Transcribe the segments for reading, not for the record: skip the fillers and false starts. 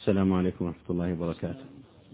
السلام عليكم ورحمة الله وبركاته.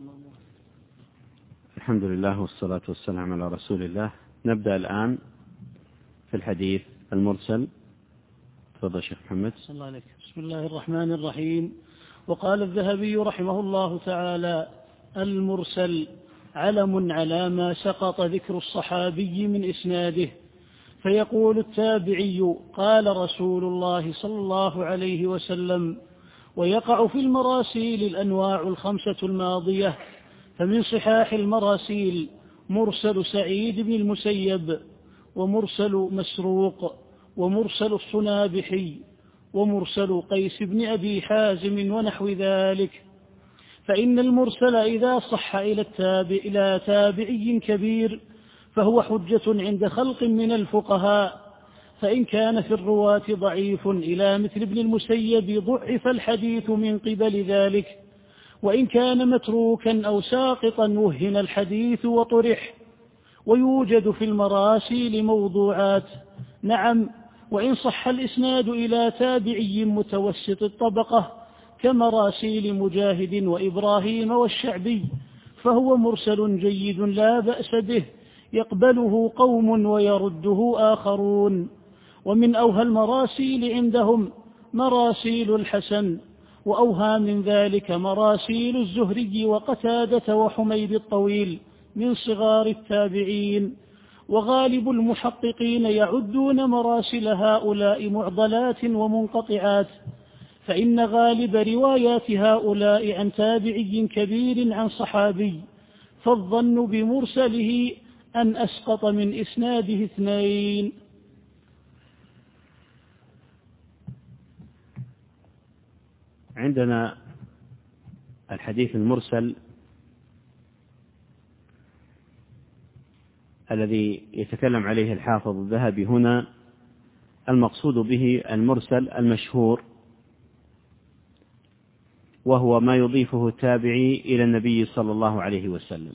الحمد لله والصلاة والسلام على رسول الله. نبدأ الآن في الحديث المرسل. تفضل شيخ محمد. صلى الله عليك. بسم الله الرحمن الرحيم. وقال الذهبي رحمه الله تعالى: المرسل علم على ما سقط ذكر الصحابي من إسناده، فيقول التابعي: قال رسول الله صلى الله عليه وسلم. ويقع في المراسيل الأنواع الخمسة الماضية، فمن صحاح المراسيل مرسل سعيد بن المسيب، ومرسل مسروق، ومرسل الصنابحي، ومرسل قيس بن أبي حازم ونحو ذلك. فإن المرسل إذا صح إلى تابعي كبير فهو حجة عند خلق من الفقهاء، فإن كان في الرواة ضعيف إلى مثل ابن المسيب ضعف الحديث من قبل ذلك، وإن كان متروكا أو ساقطا وهن الحديث وطرح. ويوجد في المراسيل موضوعات، نعم، وإن صح الإسناد إلى تابعي متوسط الطبقة كمراسيل مجاهد وإبراهيم والشعبي فهو مرسل جيد لا بأس به، يقبله قوم ويرده آخرون. ومن أوهى المراسيل عندهم مراسيل الحسن، وأوهى من ذلك مراسيل الزهري وقتادة وحميد الطويل من صغار التابعين. وغالب المحققين يعدون مراسل هؤلاء معضلات ومنقطعات، فإن غالب روايات هؤلاء عن تابعي كبير عن صحابي، فالظن بمرسله أن أسقط من إسناده اثنين. عندنا الحديث المرسل الذي يتكلم عليه الحافظ الذهبي هنا، المقصود به المرسل المشهور، وهو ما يضيفه التابعي إلى النبي صلى الله عليه وسلم.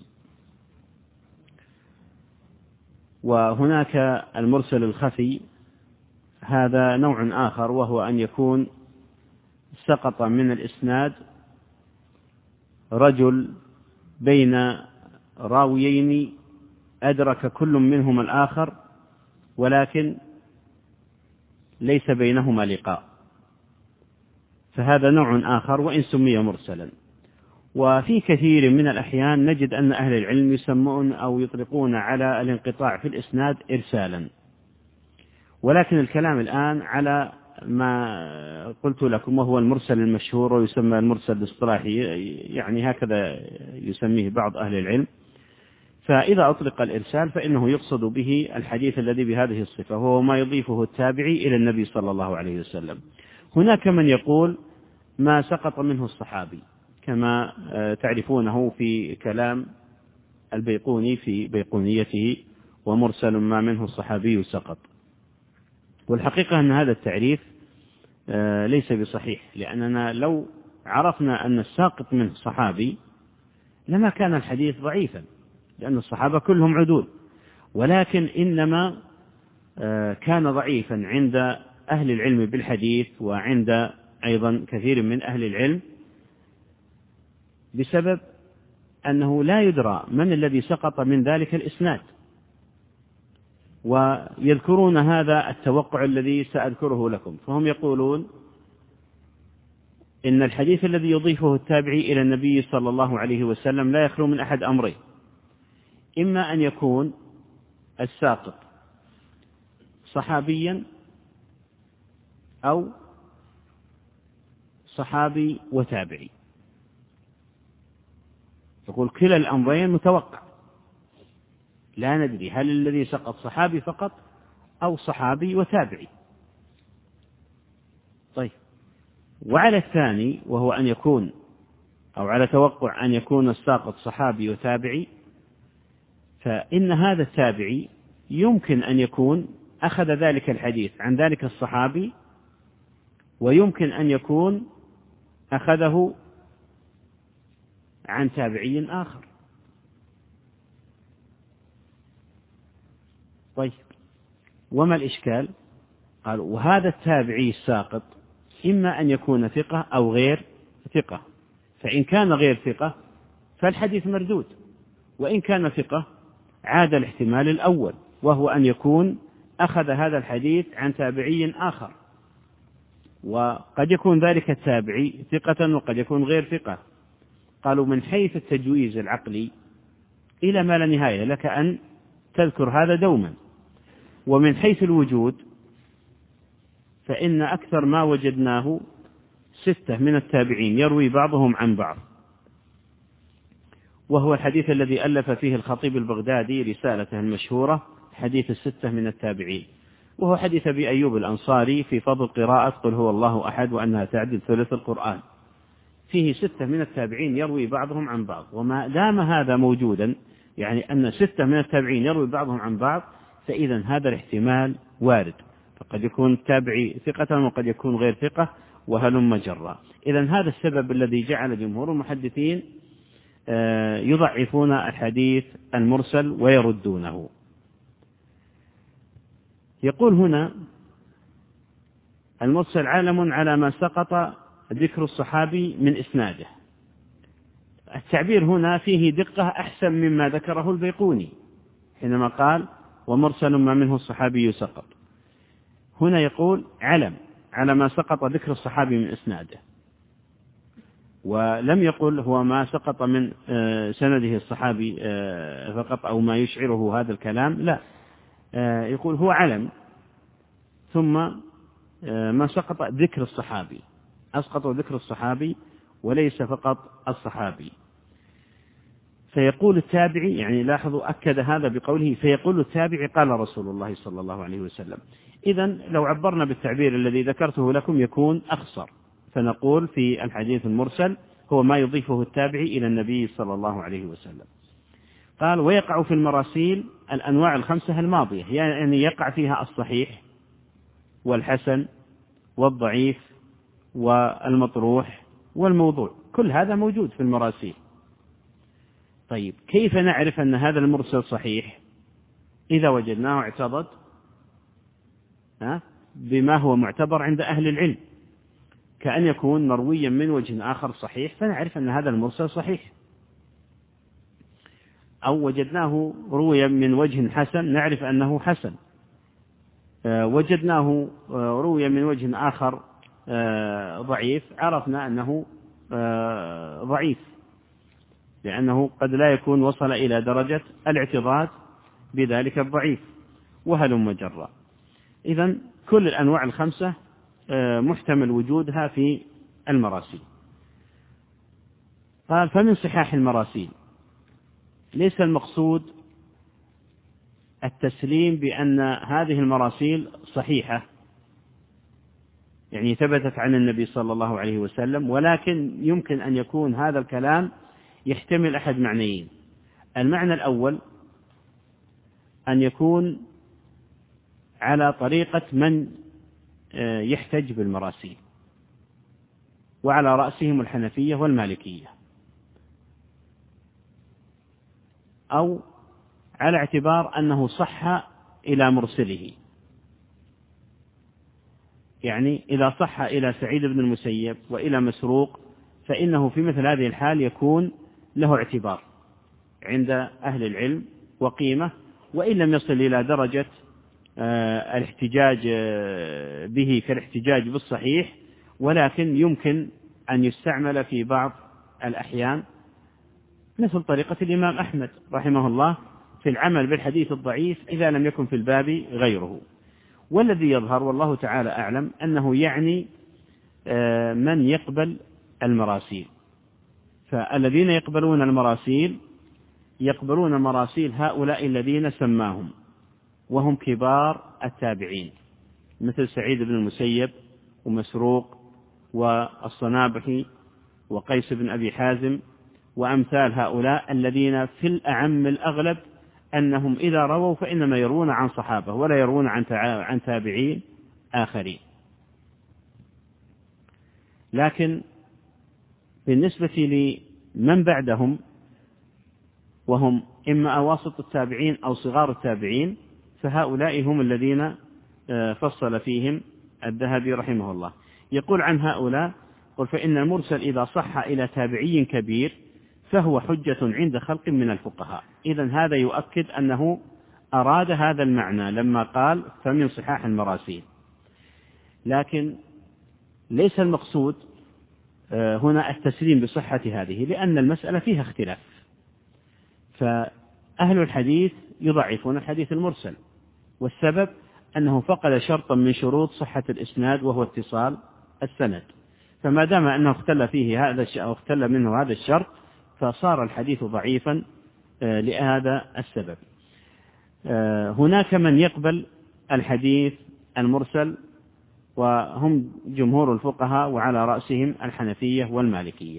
وهناك المرسل الخفي، هذا نوع آخر، وهو أن يكون سقط من الإسناد رجل بين راويين أدرك كل منهما الآخر، ولكن ليس بينهما لقاء، فهذا نوع آخر وإن سمي مرسلا. وفي كثير من الأحيان نجد أن أهل العلم يسمون أو يطلقون على الانقطاع في الإسناد إرسالا، ولكن الكلام الآن على ما قلت لكم، وهو المرسل المشهور ويسمى المرسل الاصطلاحي، يعني هكذا يسميه بعض أهل العلم. فإذا أطلق الإرسال فإنه يقصد به الحديث الذي بهذه الصفة، وهو ما يضيفه التابعي إلى النبي صلى الله عليه وسلم. هناك من يقول ما سقط منه الصحابي، كما تعرفونه في كلام البيقوني في بيقونيته: ومرسل ما منه الصحابي سقط. والحقيقة أن هذا التعريف ليس بصحيح، لأننا لو عرفنا أن الساقط منه صحابي لما كان الحديث ضعيفا، لأن الصحابة كلهم عدول، ولكن إنما كان ضعيفا عند أهل العلم بالحديث وعند أيضا كثير من أهل العلم بسبب أنه لا يدرى من الذي سقط من ذلك الإسناد. ويذكرون هذا التوقع الذي سأذكره لكم، فهم يقولون إن الحديث الذي يضيفه التابعي إلى النبي صلى الله عليه وسلم لا يخلو من أحد أمرين: إما أن يكون الساقط صحابيا أو صحابي وتابعي. يقول كلا الأمرين متوقع، لا ندري هل الذي سقط صحابي فقط أو صحابي وتابعي. طيب، وعلى الثاني وهو أن يكون، أو على توقع أن يكون الساقط صحابي وتابعي، فإن هذا التابعي يمكن أن يكون أخذ ذلك الحديث عن ذلك الصحابي، ويمكن أن يكون أخذه عن تابعي آخر. طيب، وما الإشكال؟ قال: وهذا التابعي الساقط إما أن يكون ثقة أو غير ثقة، فإن كان غير ثقة فالحديث مردود، وإن كان ثقة عاد الاحتمال الأول، وهو أن يكون أخذ هذا الحديث عن تابعي آخر، وقد يكون ذلك التابعي ثقة وقد يكون غير ثقة. قالوا من حيث التجويز العقلي إلى ما لا نهاية لك أن تذكر هذا دوما، ومن حيث الوجود فإن أكثر ما وجدناه 6 من التابعين يروي بعضهم عن بعض، وهو الحديث الذي ألف فيه الخطيب البغدادي رسالته المشهورة حديث 6 من التابعين، وهو حديث أبي أيوب الأنصاري في فضل قراءة قل هو الله أحد وأنها تعدل ثلث القرآن. فيه 6 من التابعين يروي بعضهم عن بعض، وما دام هذا موجودا يعني أن 6 من التابعين يروي بعضهم عن بعض، فإذا هذا الاحتمال وارد، فقد يكون التابعي ثقة وقد يكون غير ثقة وهلم جرا. إذا هذا السبب الذي جعل جمهور المحدثين يضعفون الحديث المرسل ويردونه. يقول هنا المرسل عالم على ما سقط ذكر الصحابي من إسناده. التعبير هنا فيه دقة أحسن مما ذكره البيقوني حينما قال ومرسل ما منه الصحابي سقط. هنا يقول علم على ما سقط ذكر الصحابي من إسناده، ولم يقل هو ما سقط من سنده الصحابي فقط أو ما يشعره هذا الكلام، لا، يقول هو علم ثم ما سقط ذكر الصحابي، أسقط ذكر الصحابي وليس فقط الصحابي. فيقول التابعي، يعني لاحظوا أكد هذا بقوله فيقول التابعي قال رسول الله صلى الله عليه وسلم. إذن لو عبرنا بالتعبير الذي ذكرته لكم يكون أخصر، فنقول في الحديث المرسل هو ما يضيفه التابعي إلى النبي صلى الله عليه وسلم. قال ويقع في المراسيل الأنواع 5 الماضية، يعني يقع فيها الصحيح والحسن والضعيف والمطروح والموضوع، كل هذا موجود في المراسيل. طيب كيف نعرف أن هذا المرسل صحيح؟ إذا وجدناه اعتضد بما هو معتبر عند أهل العلم، كأن يكون مرويا من وجه آخر صحيح فنعرف أن هذا المرسل صحيح، أو وجدناه روي من وجه حسن نعرف أنه حسن، وجدناه روي من وجه آخر ضعيف عرفنا أنه ضعيف، لأنه قد لا يكون وصل إلى درجة الاعتضاد بذلك الضعيف وهلم جرا. إذن كل الأنواع 5 محتمل وجودها في المراسيل. قال فمن صحاح المراسيل ليس المقصود التسليم بأن هذه المراسيل صحيحة يعني ثبتت عن النبي صلى الله عليه وسلم، ولكن يمكن أن يكون هذا الكلام يحتمل أحد معنيين. المعنى الأول أن يكون على طريقة من يحتج بالمراسيل، وعلى رأسهم الحنفية والمالكية، أو على اعتبار أنه صح إلى مرسله، يعني إذا صح إلى سعيد بن المسيب وإلى مسروق فإنه في مثل هذه الحال يكون له اعتبار عند أهل العلم وقيمة، وإن لم يصل إلى درجة الاحتجاج به كالاحتجاج بالصحيح، ولكن يمكن أن يستعمل في بعض الأحيان، مثل طريقة الإمام أحمد رحمه الله في العمل بالحديث الضعيف إذا لم يكن في الباب غيره. والذي يظهر والله تعالى أعلم أنه يعني من يقبل المراسيل، فالذين يقبلون المراسيل يقبلون مراسيل هؤلاء الذين سماهم وهم كبار التابعين، مثل سعيد بن المسيب ومسروق والصنابحي وقيس بن أبي حازم وأمثال هؤلاء الذين في الأعم الأغلب أنهم إذا رووا فإنما يروون عن صحابة ولا يروون عن تابعين آخرين. لكن بالنسبة لمن بعدهم وهم إما أواسط التابعين أو صغار التابعين فهؤلاء هم الذين فصل فيهم الذهبي رحمه الله. يقول عن هؤلاء قل فإن المرسل إذا صح إلى تابعي كبير فهو حجة عند خلق من الفقهاء. إذن هذا يؤكد أنه أراد هذا المعنى لما قال فمن صحاح المراسيل، لكن ليس المقصود هنا التسليم بصحة هذه، لأن المسألة فيها اختلاف، فأهل الحديث يضعفون الحديث المرسل، والسبب أنه فقد شرطا من شروط صحة الإسناد وهو اتصال السند، فما دام أنه اختل منه هذا الشرط فصار الحديث ضعيفا لهذا السبب. هناك من يقبل الحديث المرسل وهم جمهور الفقهاء، وعلى رأسهم الحنفية والمالكية.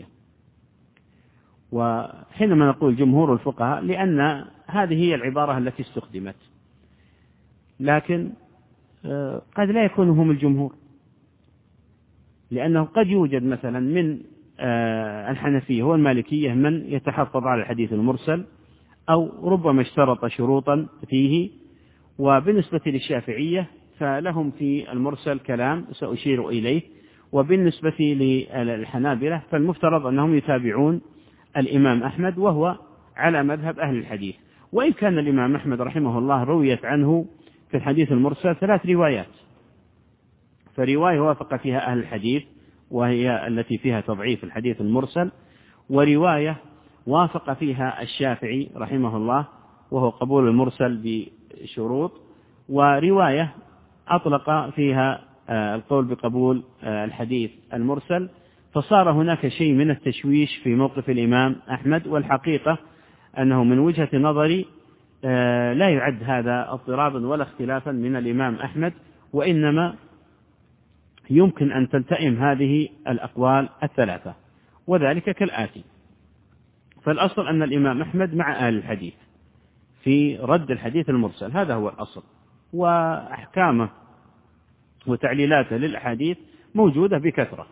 وحينما نقول جمهور الفقهاء لأن هذه هي العبارة التي استخدمت، لكن قد لا يكون هم الجمهور، لأنه قد يوجد مثلا من الحنفية والمالكية من يتحفظ على الحديث المرسل أو ربما اشترط شروطا فيه. وبالنسبة للشافعية فلهم في المرسل كلام سأشير إليه، وبالنسبة للحنابلة فالمفترض أنهم يتابعون الإمام أحمد وهو على مذهب أهل الحديث. وإن كان الإمام أحمد رحمه الله رويت عنه في الحديث المرسل 3 روايات، فرواية وافق فيها أهل الحديث وهي التي فيها تضعيف الحديث المرسل، ورواية وافق فيها الشافعي رحمه الله وهو قبول المرسل بشروط، ورواية أطلق فيها القول بقبول الحديث المرسل. فصار هناك شيء من التشويش في موقف الإمام أحمد، والحقيقة أنه من وجهة نظري لا يعد هذا اضطرابا ولا اختلافا من الإمام أحمد، وإنما يمكن أن تلتئم هذه الأقوال ال3، وذلك كالآتي: فالأصل أن الإمام أحمد مع أهل الحديث في رد الحديث المرسل، هذا هو الأصل، وأحكامه وتعليلاته للأحاديث موجودة بكثرة.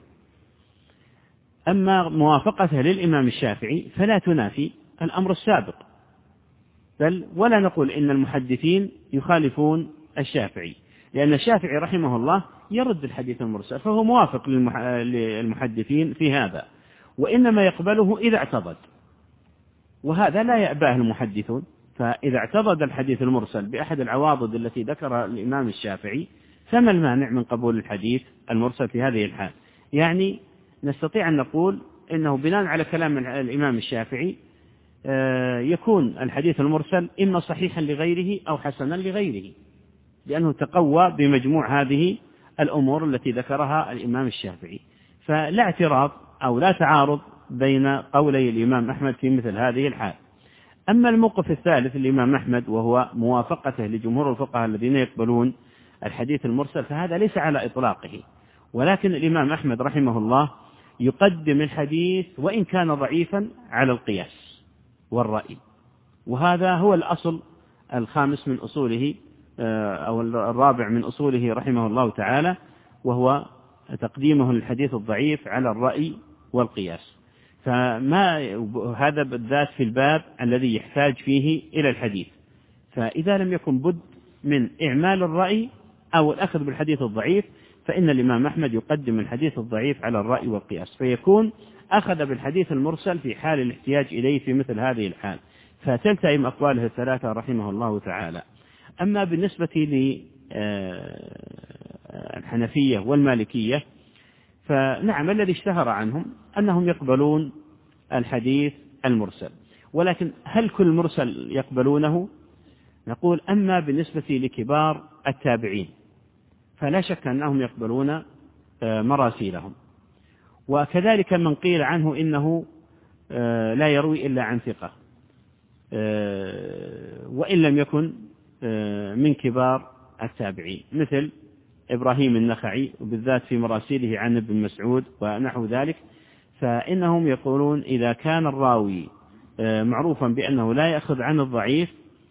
أما موافقته للإمام الشافعي فلا تنافي الأمر السابق، بل ولا نقول إن المحدثين يخالفون الشافعي، لأن الشافعي رحمه الله يرد الحديث المرسل، فهو موافق للمحدثين في هذا، وإنما يقبله إذا اعتضد، وهذا لا يأباه المحدثون. فإذا اعتضد الحديث المرسل بأحد العواضد التي ذكرها الإمام الشافعي فما المانع من قبول الحديث المرسل في هذه الحال؟ يعني نستطيع أن نقول إنه بناء على كلام الإمام الشافعي يكون الحديث المرسل إما صحيحا لغيره أو حسنا لغيره، لأنه تقوى بمجموع هذه الأمور التي ذكرها الإمام الشافعي. فلا اعتراض أو لا تعارض بين قولي الإمام أحمد في مثل هذه الحال. أما الموقف الثالث الإمام أحمد وهو موافقته لجمهور الفقهاء الذين يقبلون الحديث المرسل، فهذا ليس على إطلاقه، ولكن الإمام أحمد رحمه الله يقدم الحديث وإن كان ضعيفا على القياس والرأي، وهذا هو الأصل الخامس من أصوله أو الرابع من أصوله رحمه الله تعالى، وهو تقديمه للحديث الضعيف على الرأي والقياس. فما هذا بالذات في الباب الذي يحتاج فيه إلى الحديث، فإذا لم يكن بد من إعمال الرأي أو الأخذ بالحديث الضعيف فإن الإمام أحمد يقدم الحديث الضعيف على الرأي والقياس، فيكون أخذ بالحديث المرسل في حال الاحتياج إليه في مثل هذه الحال، فتلتئم أقواله الثلاثة رحمه الله تعالى. أما بالنسبة للحنفية والمالكية فنعم الذي اشتهر عنهم أنهم يقبلون الحديث المرسل، ولكن هل كل مرسل يقبلونه؟ نقول أما بالنسبة لكبار التابعين فلا شك أنهم يقبلون مراسيلهم، وكذلك من قيل عنه إنه لا يروي إلا عن ثقة وإن لم يكن من كبار التابعين، مثل إبراهيم النخعي وبالذات في مراسيله عن ابن مسعود ونحو ذلك، فإنهم يقولون إذا كان الراوي معروفا بأنه لا يأخذ عن الضعيف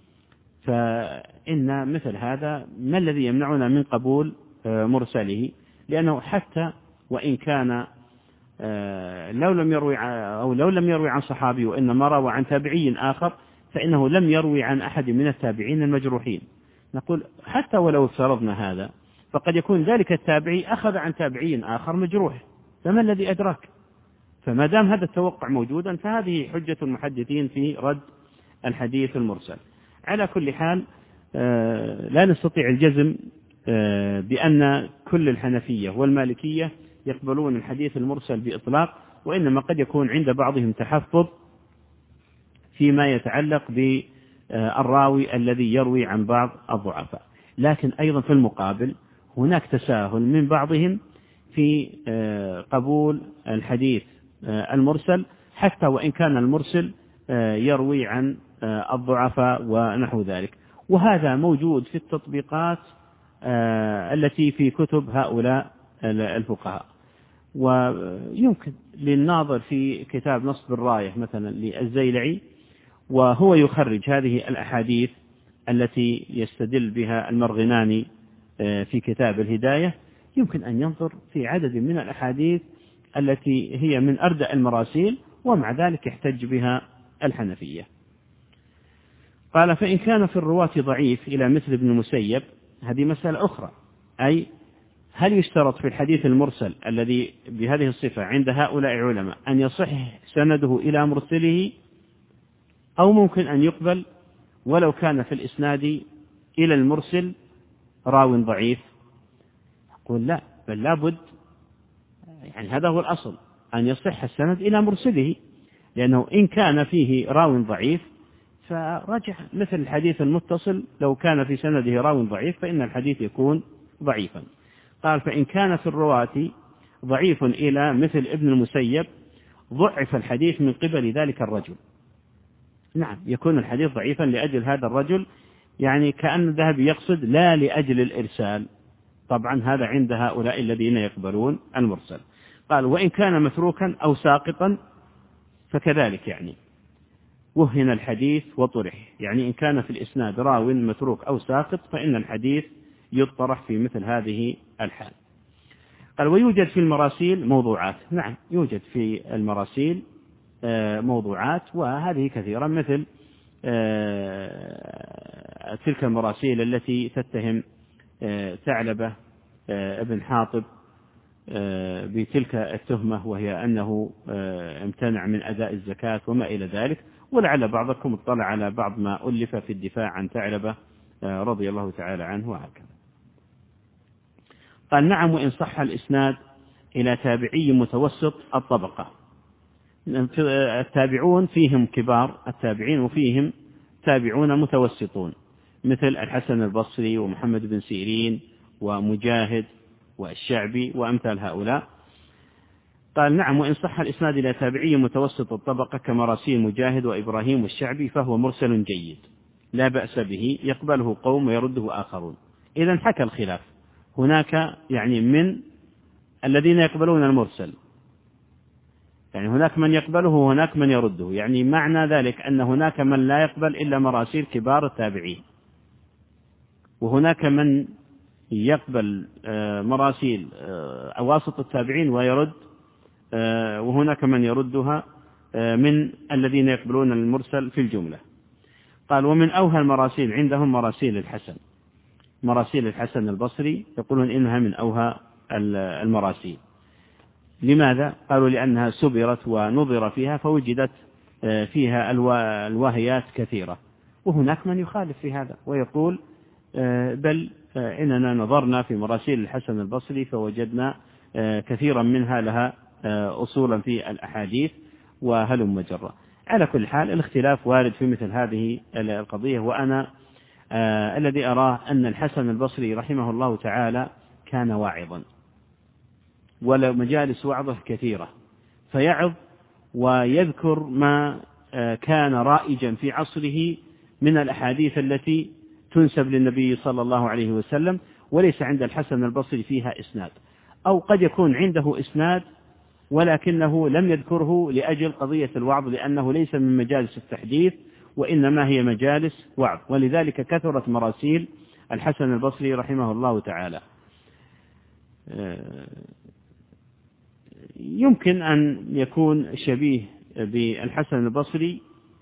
فإن مثل هذا ما الذي يمنعنا من قبول مرسله، لأنه حتى وإن كان لو لم يروي عن صحابي وإنما روى عن تابعي آخر فإنه لم يروي عن أحد من التابعين المجروحين. نقول حتى ولو افترضنا هذا فقد يكون ذلك التابعي أخذ عن تابعي آخر مجروح، فما الذي أدراك؟ فما دام هذا التوقع موجودا فهذه حجة المحدثين في رد الحديث المرسل. على كل حال لا نستطيع الجزم بأن كل الحنفية والمالكية يقبلون الحديث المرسل بإطلاق، وإنما قد يكون عند بعضهم تحفظ فيما يتعلق بالراوي الذي يروي عن بعض الضعفاء. لكن أيضا في المقابل هناك تساهل من بعضهم في قبول الحديث المرسل، حتى وإن كان المرسل يروي عن الضعفاء ونحو ذلك، وهذا موجود في التطبيقات التي في كتب هؤلاء الفقهاء. ويمكن للناظر في كتاب نصب الراية مثلا للزيلعي، وهو يخرج هذه الأحاديث التي يستدل بها المرغناني في كتاب الهداية، يمكن أن ينظر في عدد من الأحاديث التي هي من أردأ المراسيل ومع ذلك يحتج بها الحنفية. قال: فإن كان في الرواة ضعيف إلى مثل ابن المسيب، هذه مسألة أخرى، أي هل يشترط في الحديث المرسل الذي بهذه الصفة عند هؤلاء العلماء أن يصح سنده إلى مرسله، أو ممكن أن يقبل ولو كان في الإسناد إلى المرسل راو ضعيف؟ يقول لا، بل لابد، يعني هذا هو الأصل، أن يصح السند إلى مرسله، لأنه إن كان فيه راو ضعيف فرجع مثل الحديث المتصل، لو كان في سنده راو ضعيف فإن الحديث يكون ضعيفا. قال: فإن كان في الرواة ضعيف إلى مثل ابن المسيب ضعف الحديث من قبل ذلك الرجل. نعم، يكون الحديث ضعيفا لأجل هذا الرجل، يعني كأن الذهبي يقصد لا لأجل الإرسال. طبعا هذا عند هؤلاء الذين يقبلون المرسل. قال: وإن كان متروكا أو ساقطا فكذلك، يعني وهن الحديث وطرح، يعني إن كان في الإسناد راو متروك أو ساقط فإن الحديث يطرح في مثل هذه الحال. قال: ويوجد في المراسيل موضوعات. نعم، يوجد في المراسيل موضوعات، وهذه كثيرا، مثل تلك المراسيل التي تتهم ثعلبة ابن حاطب بتلك التهمة، وهي أنه امتنع من أداء الزكاة وما إلى ذلك، ولعل بعضكم اطلع على بعض ما ألف في الدفاع عن ثعلبة رضي الله تعالى عنه وهكذا. قال: نعم، وإن صح الإسناد إلى تابعي متوسط الطبقة. التابعون فيهم كبار التابعين وفيهم تابعون متوسطون، مثل الحسن البصري ومحمد بن سيرين ومجاهد والشعبي وأمثال هؤلاء. قال: نعم، وإن صح الإسناد إلى تابعي متوسط الطبقة كمراسيل مجاهد وإبراهيم والشعبي فهو مرسل جيد لا بأس به، يقبله قوم ويرده آخرون. إذن حكى الخلاف، هناك يعني من الذين يقبلون المرسل، يعني هناك من يقبله وهناك من يرده، يعني معنى ذلك أن هناك من لا يقبل إلا مراسيل كبار التابعين، وهناك من يقبل مراسيل أواسط التابعين ويرد، وهناك من يردها من الذين يقبلون المرسل في الجملة. قال: ومن أوهى المراسيل عندهم مراسيل الحسن، مراسيل الحسن البصري يقولون إنها من أوهى المراسيل. لماذا؟ قالوا: لأنها سبرت ونظر فيها فوجدت فيها الواهيات كثيرة. وهناك من يخالف في هذا ويقول: بل إننا نظرنا في مراسيل الحسن البصري فوجدنا كثيرا منها لها أصولا في الأحاديث وهلم جرا. على كل حال الاختلاف وارد في مثل هذه القضية، وأنا الذي أراه أن الحسن البصري رحمه الله تعالى كان واعظا، ولمجالس وعظه كثيرة، فيعظ ويذكر ما كان رائجا في عصره من الأحاديث التي تنسب للنبي صلى الله عليه وسلم، وليس عند الحسن البصري فيها إسناد، أو قد يكون عنده إسناد ولكنه لم يذكره لأجل قضية الوعظ، لأنه ليس من مجالس التحديث وإنما هي مجالس وعظ، ولذلك كثرت مراسيل الحسن البصري رحمه الله تعالى. يمكن أن يكون شبيه بالحسن البصري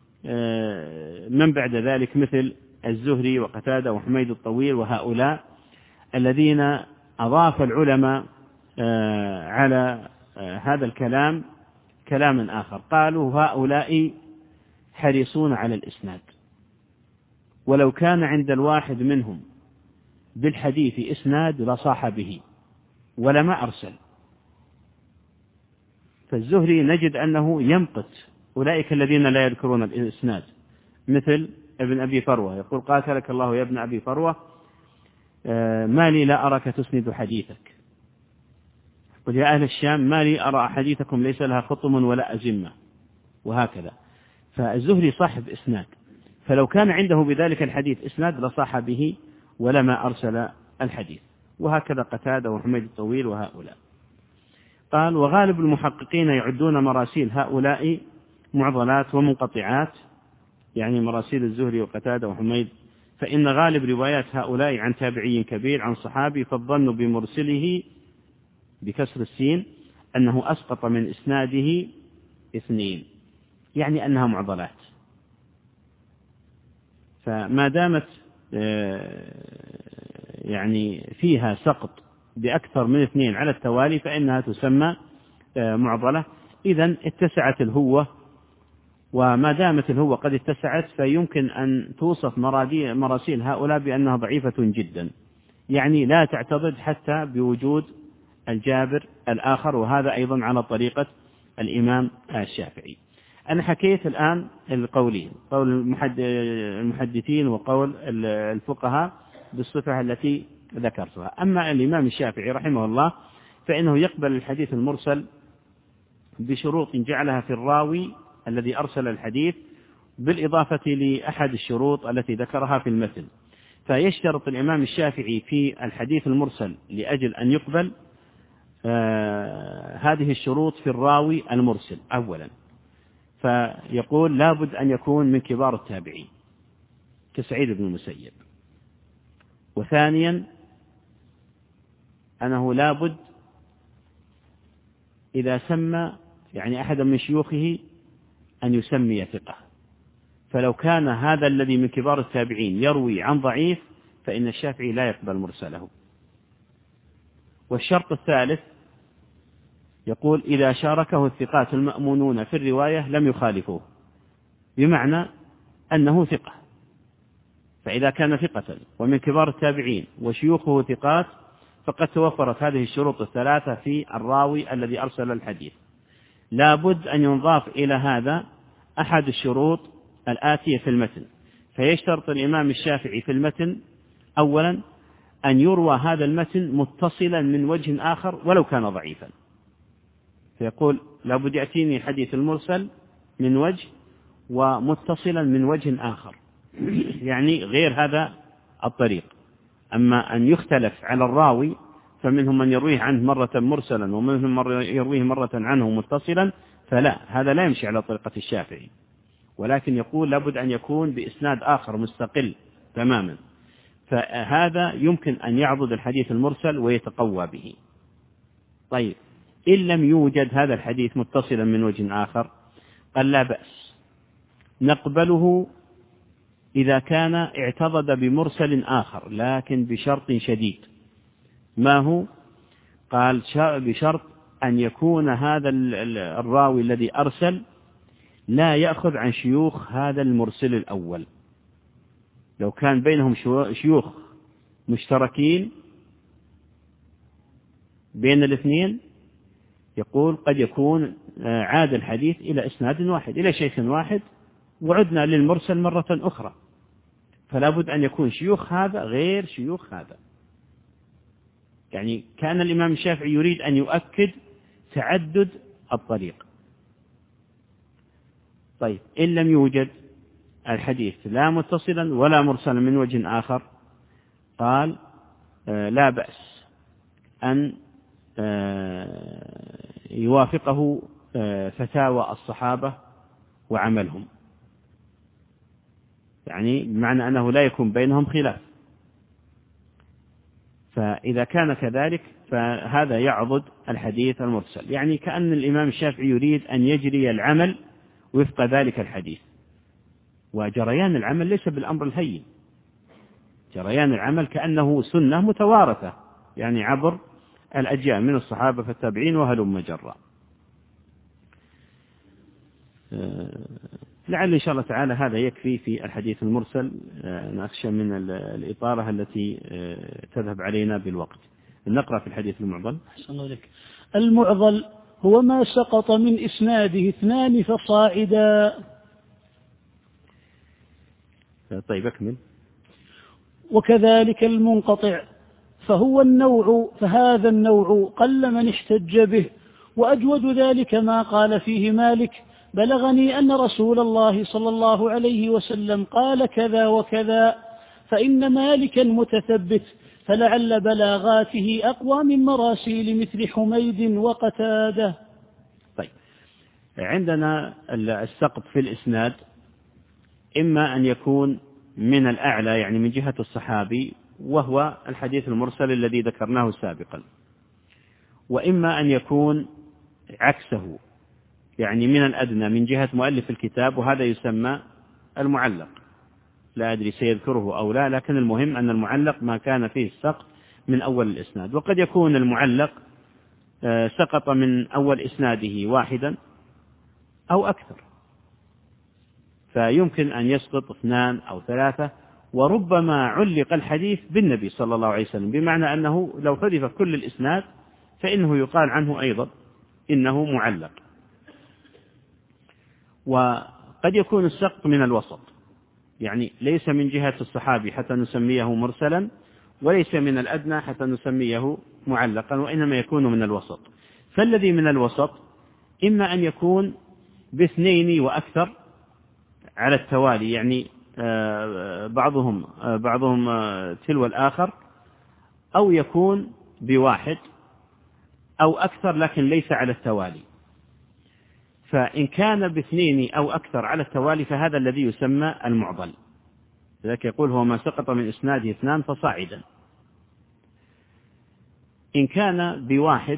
من بعد ذلك مثل الزهري وقتادة وحميد الطويل وهؤلاء الذين أضاف العلماء على هذا الكلام كلام آخر. قالوا هؤلاء حريصون على الإسناد، ولو كان عند الواحد منهم بالحديث إسناد لصاح به ولما أرسل. فالزهري نجد أنه يمقت أولئك الذين لا يذكرون الإسناد، مثل ابن أبي فروة يقول قاتلك الله يا ابن أبي فروة ما لي لا أراك تسند حديثك. قل يا أهل الشام ما لي أرى حديثكم ليس لها خطم ولا أزمة، وهكذا. فالزهري صاحب إسناد، فلو كان عنده بذلك الحديث إسناد لصاح به ولما أرسل الحديث. وهكذا قتادة وحميد الطويل وهؤلاء. قال وغالب المحققين يعدون مراسيل هؤلاء معضلات ومنقطعات، يعني مراسيل الزهري وقتادة وحميد، فإن غالب روايات هؤلاء عن تابعي كبير عن صحابي، فالظن بمرسله بكسر السين أنه أسقط من إسناده 2، يعني أنها معضلات. فما دامت يعني فيها سقط بأكثر من 2 على التوالي فإنها تسمى معضلة. إذن اتسعت الهوة، وما دامت الهوة قد اتسعت فيمكن أن توصف مراسيل هؤلاء بأنها ضعيفة جدا، يعني لا تعتضد حتى بوجود الجابر الآخر، وهذا أيضا على طريقة الإمام الشافعي. أنا حكيت الآن القولين، قول المحدثين وقول الفقهاء بالصفة التي ذكرتها. أما الإمام الشافعي رحمه الله فإنه يقبل الحديث المرسل بشروط جعلها في الراوي الذي أرسل الحديث، بالإضافة لأحد الشروط التي ذكرها في المتن. فيشترط الإمام الشافعي في الحديث المرسل لأجل أن يقبل هذه الشروط في الراوي المرسل. أولا فيقول لابد أن يكون من كبار التابعين كسعيد بن المسيب. وثانيا أنه لابد إذا سمى يعني أحدا من شيوخه أن يسمي ثقة، فلو كان هذا الذي من كبار التابعين يروي عن ضعيف فإن الشافعي لا يقبل مرسله. والشرط الثالث يقول إذا شاركه الثقات المأمونون في الرواية لم يخالفوه، بمعنى أنه ثقة. فإذا كان ثقة ومن كبار التابعين وشيوخه ثقات فقد توفرت هذه الشروط الثلاثة في الراوي الذي أرسل الحديث. لابد أن ينضاف إلى هذا أحد الشروط الآتية في المتن. فيشترط الإمام الشافعي في المتن أولا أن يروى هذا المتن متصلا من وجه آخر ولو كان ضعيفا، فيقول لابد يأتيني الحديث المرسل من وجه ومتصلا من وجه آخر، يعني غير هذا الطريق. أما أن يختلف على الراوي فمنهم من يرويه عنه مرة مرسلا ومنهم من يرويه مرة عنه متصلا، فلا، هذا لا يمشي على طريقة الشافعي، ولكن يقول لابد أن يكون بإسناد آخر مستقل تماما. فهذا يمكن أن يعضد الحديث المرسل ويتقوى به. طيب إن لم يوجد هذا الحديث متصلا من وجه آخر قال لا بأس، نقبله إذا كان اعتضد بمرسل آخر، لكن بشرط شديد. ما هو؟ قال بشرط أن يكون هذا الراوي الذي أرسل لا يأخذ عن شيوخ هذا المرسل الأول. لو كان بينهم شيوخ مشتركين بين الاثنين يقول قد يكون عاد الحديث إلى إسناد واحد إلى شيخ واحد وعدنا للمرسل مرة أخرى، فلا بد أن يكون شيوخ هذا غير شيوخ هذا. يعني كان الإمام الشافعي يريد أن يؤكد تعدد الطريق. طيب إن لم يوجد الحديث لا متصلا ولا مرسلا من وجه آخر قال لا بأس أن يوافقه فتاوى الصحابة وعملهم، يعني بمعنى أنه لا يكون بينهم خلاف. فإذا كان كذلك فهذا يعضد الحديث المرسل، يعني كأن الإمام الشافعي يريد أن يجري العمل وفق ذلك الحديث. وجريان العمل ليس بالأمر الهين، جريان العمل كأنه سنة متوارثة يعني عبر الأجيال من الصحابة فالتابعين وهلم جرا. لعل إن شاء الله تعالى هذا يكفي في الحديث المرسل، نخشى من الإطارة التي تذهب علينا بالوقت. نقرأ في الحديث المعضل. أحسن الله لك. المعضل هو ما سقط من إسناده 2 فصاعدا. طيب أكمل. وكذلك المنقطع فهذا النوع قل من احتج به، وأجود ذلك ما قال فيه مالك: بلغني أن رسول الله صلى الله عليه وسلم قال كذا وكذا، فإن مالكا متثبت، فلعل بلاغاته أقوى من مراسيل مثل حميد وقتادة. طيب، عندنا السقط في الإسناد إما أن يكون من الأعلى يعني من جهة الصحابي وهو الحديث المرسل الذي ذكرناه سابقا، وإما أن يكون عكسه يعني من الأدنى من جهة مؤلف الكتاب، وهذا يسمى المعلق. لا أدري سيذكره أو لا، لكن المهم أن المعلق ما كان فيه السقط من أول الإسناد. وقد يكون المعلق سقط من أول إسناده واحدا أو أكثر، فيمكن أن يسقط 2 أو 3، وربما علق الحديث بالنبي صلى الله عليه وسلم، بمعنى أنه لو حذف كل الإسناد فإنه يقال عنه أيضا إنه معلق. وقد يكون السقط من الوسط، يعني ليس من جهة الصحابي حتى نسميه مرسلا، وليس من الأدنى حتى نسميه معلقا، وإنما يكون من الوسط. فالذي من الوسط إما أن يكون ب2 وأكثر على التوالي، يعني بعضهم تلو الآخر، أو يكون ب1 أو أكثر لكن ليس على التوالي. فإن كان ب2 أو أكثر على التوالي فهذا الذي يسمى المعضل. لذلك يقول هو ما سقط من إسناده 2 فصاعدا. إن كان ب1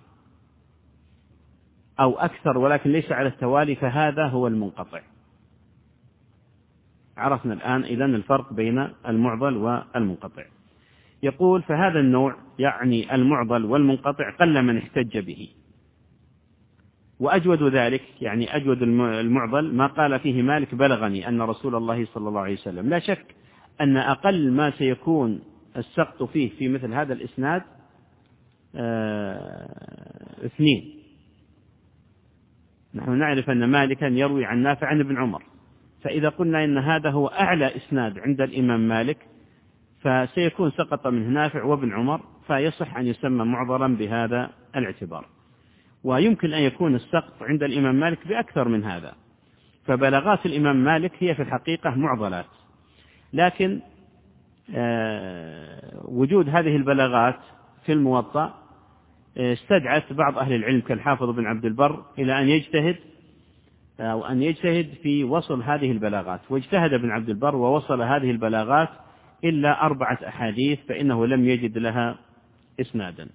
أو أكثر ولكن ليس على التوالي فهذا هو المنقطع. عرفنا الآن إذن الفرق بين المعضل والمنقطع. يقول فهذا النوع يعني المعضل والمنقطع قل من احتج به. وأجود ذلك يعني أجود المعضل ما قال فيه مالك: بلغني أن رسول الله صلى الله عليه وسلم. لا شك أن أقل ما سيكون السقط فيه في مثل هذا الإسناد 2. نحن نعرف أن مالكا يروي عن نافع عن ابن عمر، فإذا قلنا إن هذا هو أعلى إسناد عند الإمام مالك فسيكون سقط منه نافع وابن عمر، فيصح أن يسمى معضلا بهذا الاعتبار. ويمكن أن يكون السقط عند الإمام مالك بأكثر من هذا، فبلاغات الإمام مالك هي في الحقيقة معضلات، لكن وجود هذه البلاغات في الموطأ استدعت بعض أهل العلم كالحافظ بن عبد البر إلى أن يجتهد في وصل هذه البلاغات، واجتهد ابن عبد البر ووصل هذه البلاغات إلا 4 أحاديث، فإنه لم يجد لها إسنادا.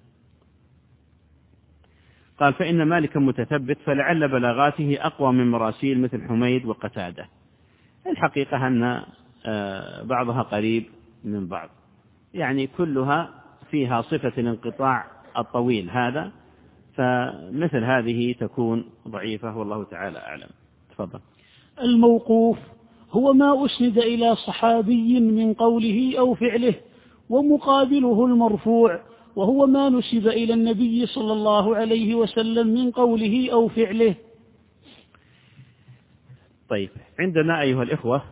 قال: فإن مالكا متثبت، فلعل بلاغاته أقوى من مراسيل مثل حميد وقتادة. الحقيقة أن بعضها قريب من بعض، يعني كلها فيها صفة الانقطاع الطويل هذا، فمثل هذه تكون ضعيفة، والله تعالى أعلم. تفضل. الموقوف هو ما أسند إلى صحابي من قوله أو فعله، ومقابله المرفوع وهو ما نسب إلى النبي صلى الله عليه وسلم من قوله أو فعله. طيب، عندنا أيها الإخوة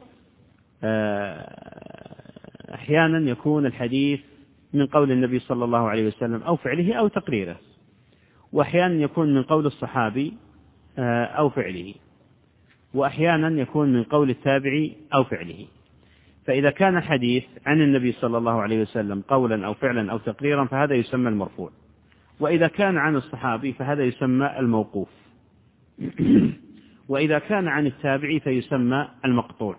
أحيانا يكون الحديث من قول النبي صلى الله عليه وسلم أو فعله أو تقريره، وأحيانا يكون من قول الصحابي أو فعله، وأحيانا يكون من قول التابعي أو فعله. فإذا كان الحديث عن النبي صلى الله عليه وسلم قولا أو فعلا أو تقريرا فهذا يسمى المرفوع، وإذا كان عن الصحابي فهذا يسمى الموقوف، وإذا كان عن التابعي فيسمى المقطوع.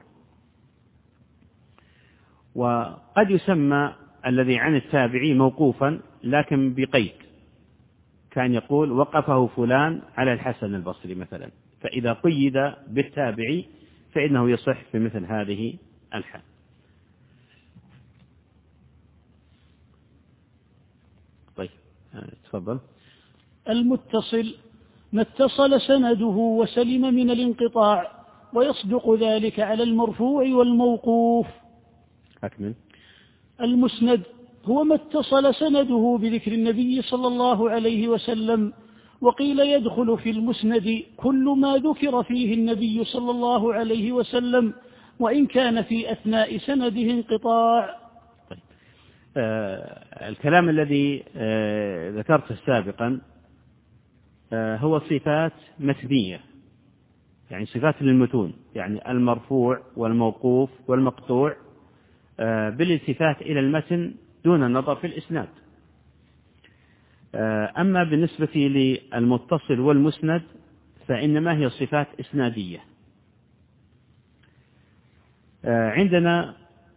وقد يسمى الذي عن التابعي موقوفا لكن بقيد، كان يقول: وقفه فلان على الحسن البصري مثلا، فإذا قيد بالتابعي فإنه يصح في مثل هذه الحال. طيب، تفضل. المتصل ما اتصل سنده وسلم من الانقطاع، ويصدق ذلك على المرفوع والموقوف. أكمل. المسند هو ما اتصل سنده بذكر النبي صلى الله عليه وسلم، وقيل يدخل في المسند كل ما ذكر فيه النبي صلى الله عليه وسلم، وإن كان في أثناء سنده انقطاع. طيب. الكلام الذي ذكرته سابقا هو صفات متنية، يعني صفات للمتون، يعني المرفوع والموقوف والمقطوع بالالتفات إلى المتن دون النظر في الإسناد. أما بالنسبة للمتصل والمسند فإنما هي صفات إسنادية. عندنا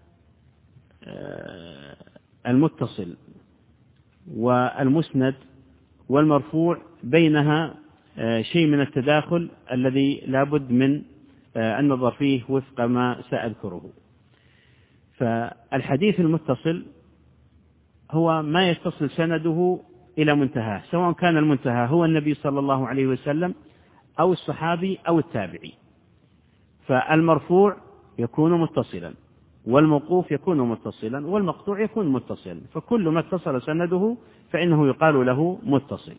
المتصل والمسند والمرفوع بينها شيء من التداخل الذي لا بد من النظر فيه وفق ما سأذكره. فالحديث المتصل هو ما يتصل سنده إلى منتهاه، سواء كان المنتهى هو النبي صلى الله عليه وسلم أو الصحابي أو التابعي. فالمرفوع يكون متصلا، والموقوف يكون متصلا، والمقطوع يكون متصلا، فكل ما اتصل سنده فإنه يقال له متصل.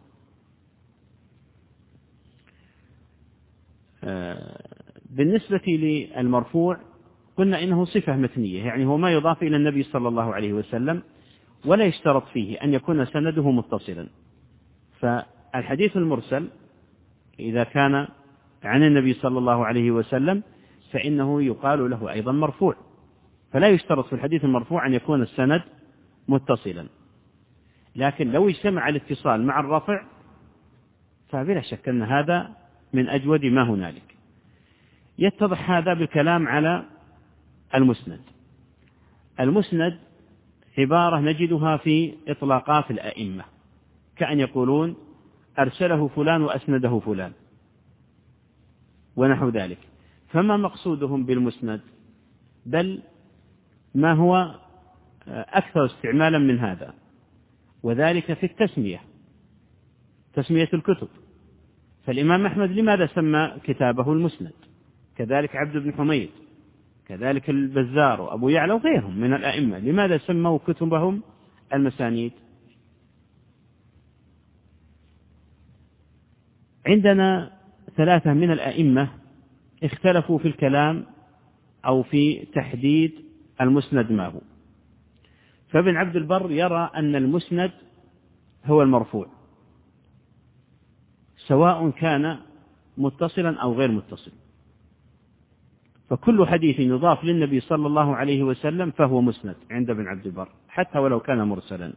بالنسبة للمرفوع قلنا إنه صفة متنية، يعني هو ما يضاف إلى النبي صلى الله عليه وسلم، ولا يشترط فيه أن يكون سنده متصلا. فالحديث المرسل إذا كان عن النبي صلى الله عليه وسلم فإنه يقال له أيضا مرفوع، فلا يشترط في الحديث المرفوع أن يكون السند متصلا. لكن لو اجتمع الاتصال مع الرفع فبلا شك أن هذا من أجود ما هنالك. يتضح هذا بالكلام على المسند. المسند عبارة نجدها في إطلاقات الأئمة، كأن يقولون أرسله فلان وأسنده فلان ونحو ذلك. فما مقصودهم بالمسند؟ بل ما هو أكثر استعمالا من هذا، وذلك في التسمية، تسمية الكتب. فالإمام أحمد لماذا سمى كتابه المسند؟ كذلك عبد بن حميد، كذلك البزار وأبو يعلى وغيرهم من الأئمة، لماذا سموا كتبهم المسانيد؟ عندنا ثلاثة من الأئمة اختلفوا في الكلام أو في تحديد المسند ما هو. فابن عبد البر يرى أن المسند هو المرفوع، سواء كان متصلا أو غير متصل، فكل حديث يضاف للنبي صلى الله عليه وسلم فهو مسند عند ابن عبد البر حتى ولو كان مرسلا.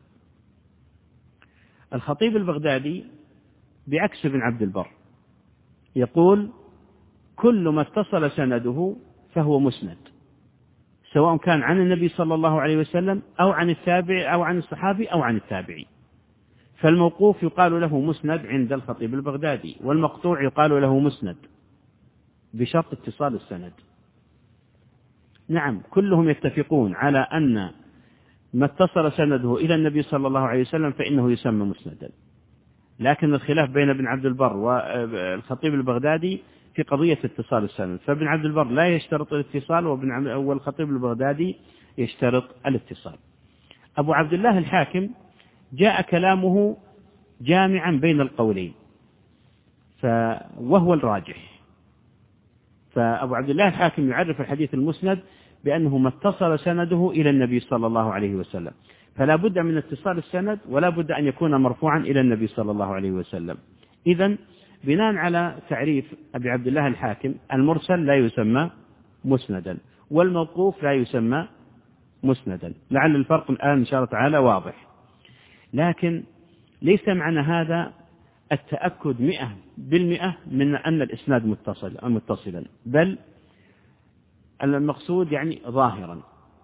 الخطيب البغدادي بعكس ابن عبد البر يقول كل ما اتصل سنده فهو مسند، سواء كان عن النبي صلى الله عليه وسلم أو عن التابع أو عن الصحابي أو عن التابعي. فالموقوف يقال له مسند عند الخطيب البغدادي، والمقطوع يقال له مسند بشرط اتصال السند. نعم، كلهم يتفقون على أن ما اتصل سنده إلى النبي صلى الله عليه وسلم فإنه يسمى مسندا، لكن الخلاف بين ابن عبد البر والخطيب البغدادي في قضية اتصال السند. فابن عبد البر لا يشترط الاتصال، والخطيب البغدادي يشترط الاتصال. أبو عبد الله الحاكم جاء كلامه جامعا بين القولين وهو الراجح. فأبو عبد الله الحاكم يعرف الحديث المسند بأنه ما اتصل سنده إلى النبي صلى الله عليه وسلم، فلا بد من اتصال السند ولا بد أن يكون مرفوعا إلى النبي صلى الله عليه وسلم. إذن بناء على تعريف أبي عبد الله الحاكم المرسل لا يسمى مسندا، والموقوف لا يسمى مسندا. لعل الفرق الآن إن شاء الله تعالى واضح، لكن ليس معنى هذا التأكد 100% من أن الإسناد متصلا، بل المقصود يعني ظاهرا،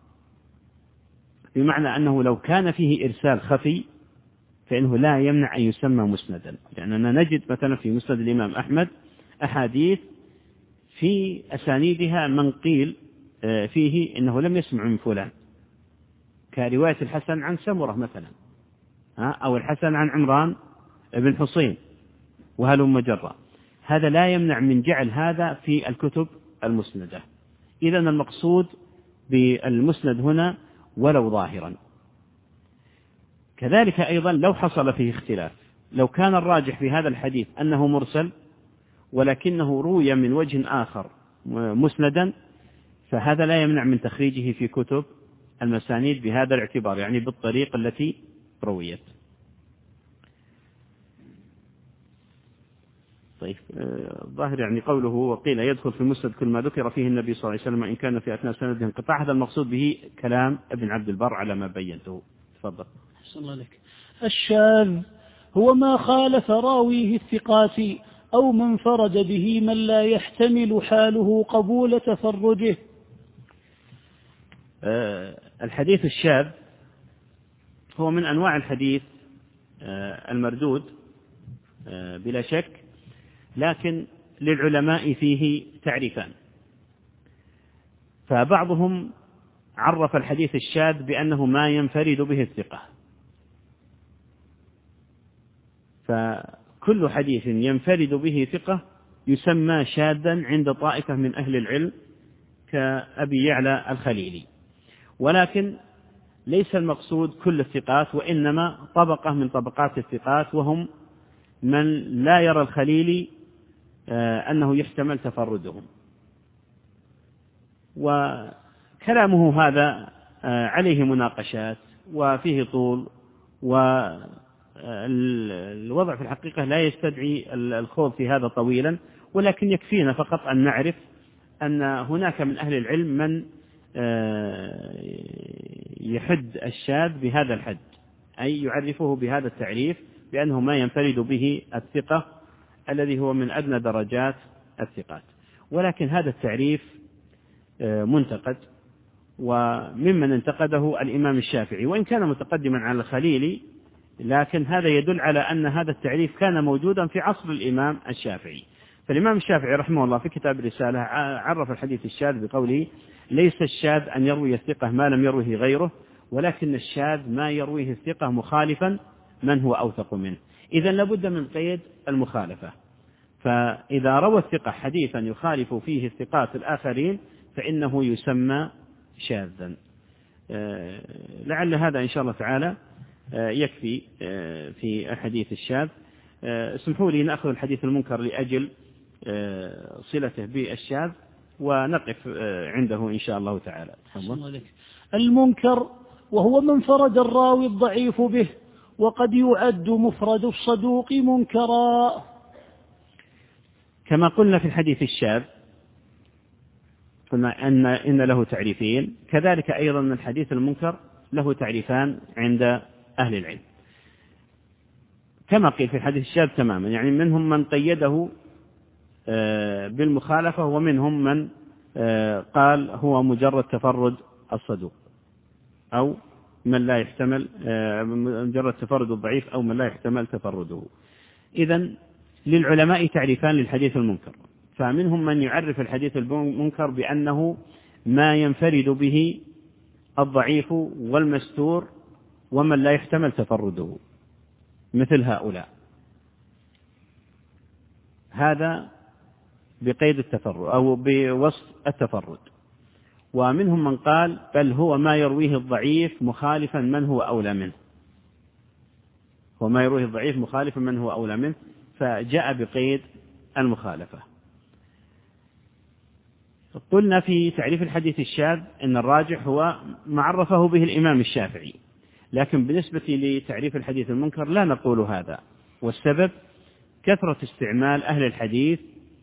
بمعنى أنه لو كان فيه إرسال خفي فإنه لا يمنع أن يسمى مسندا. لأننا نجد مثلا في مسند الإمام أحمد أحاديث في أسانيدها من قيل فيه إنه لم يسمع من فلان، كرواية الحسن عن سمرة مثلا، أو الحسن عن عمران بن حسين وهلم جرا. هذا لا يمنع من جعل هذا في الكتب المسندة. إذن المقصود بالمسند هنا ولو ظاهرا. كذلك أيضا لو حصل فيه اختلاف، لو كان الراجح في هذا الحديث أنه مرسل ولكنه روي من وجه آخر مسندا، فهذا لا يمنع من تخريجه في كتب المسانيد بهذا الاعتبار، يعني بالطريق التي رويت. طيب، ظاهر يعني قوله وقيل يدخل في المسند كل ما ذكر فيه النبي صلى الله عليه وسلم إن كان في أثناء سنده انقطاع، هذا المقصود به كلام ابن عبد البر على ما بينته. تفضل. أحسن الله عليك. الشاذ هو ما خالف راويه الثقات أو من انفرد به من لا يحتمل حاله قبول تفرده. الحديث الشاذ هو من أنواع الحديث المردود بلا شك، لكن للعلماء فيه تعريفان. فبعضهم عرف الحديث الشاذ بأنه ما ينفرد به الثقة، فكل حديث ينفرد به ثقة يسمى شاذا عند طائفة من أهل العلم كأبي يعلى الخليلي. ولكن ليس المقصود كل الثقات، وإنما طبقة من طبقات الثقات، وهم من لا يرى الخليلي أنه يحتمل تفردهم. وكلامه هذا عليه مناقشات وفيه طول، والوضع في الحقيقة لا يستدعي الخوض في هذا طويلا، ولكن يكفينا فقط أن نعرف أن هناك من أهل العلم من يحد الشاذ بهذا الحد، أي يعرفه بهذا التعريف بأنه ما ينفرد به الثقة الذي هو من أدنى درجات الثقات. ولكن هذا التعريف منتقد، وممن انتقده الإمام الشافعي، وإن كان متقدما على الخليلي، لكن هذا يدل على أن هذا التعريف كان موجودا في عصر الإمام الشافعي. فالإمام الشافعي رحمه الله في كتاب الرسالة عرف الحديث الشاذ بقوله: ليس الشاذ أن يروي الثقة ما لم يروه غيره، ولكن الشاذ ما يرويه الثقة مخالفا من هو أوثق منه. إذن لابد من قيد المخالفة، فإذا روى الثقة حديثا يخالف فيه الثقات الآخرين فإنه يسمى شاذا. لعل هذا إن شاء الله تعالى يكفي في الحديث الشاذ. اسمحوا لي نأخذ الحديث المنكر لأجل صلته بالشاذ ونقف عنده إن شاء الله تعالى. المنكر وهو من فرد الراوي الضعيف به، وقد يعد مفرد الصدوق منكرا. كما قلنا في الحديث الشاذ قلنا إن له تعريفين، كذلك أيضا الحديث المنكر له تعريفان عند أهل العلم كما قيل في الحديث الشاذ تماما، يعني منهم من قيده بالمخالفة، ومنهم من قال هو مجرد تفرد الصدوق، أو من لا يحتمل مجرد تفرد الضعيف، أو من لا يحتمل تفرده. إذن للعلماء تعريفان للحديث المنكر، فمنهم من يعرف الحديث المنكر بأنه ما ينفرد به الضعيف والمستور ومن لا يحتمل تفرده، مثل هؤلاء، هذا بقيد التفرد أو بوصف التفرد. ومنهم من قال بل هو ما يرويه الضعيف مخالفا من هو أولى منه، هو ما يرويه الضعيف مخالفا من هو أولى منه، فجاء بقيد المخالفة. قلنا في تعريف الحديث الشاذ إن الراجح هو ما عرفه به الإمام الشافعي، لكن بالنسبة لتعريف الحديث المنكر لا نقول هذا، والسبب كثرة استعمال أهل الحديث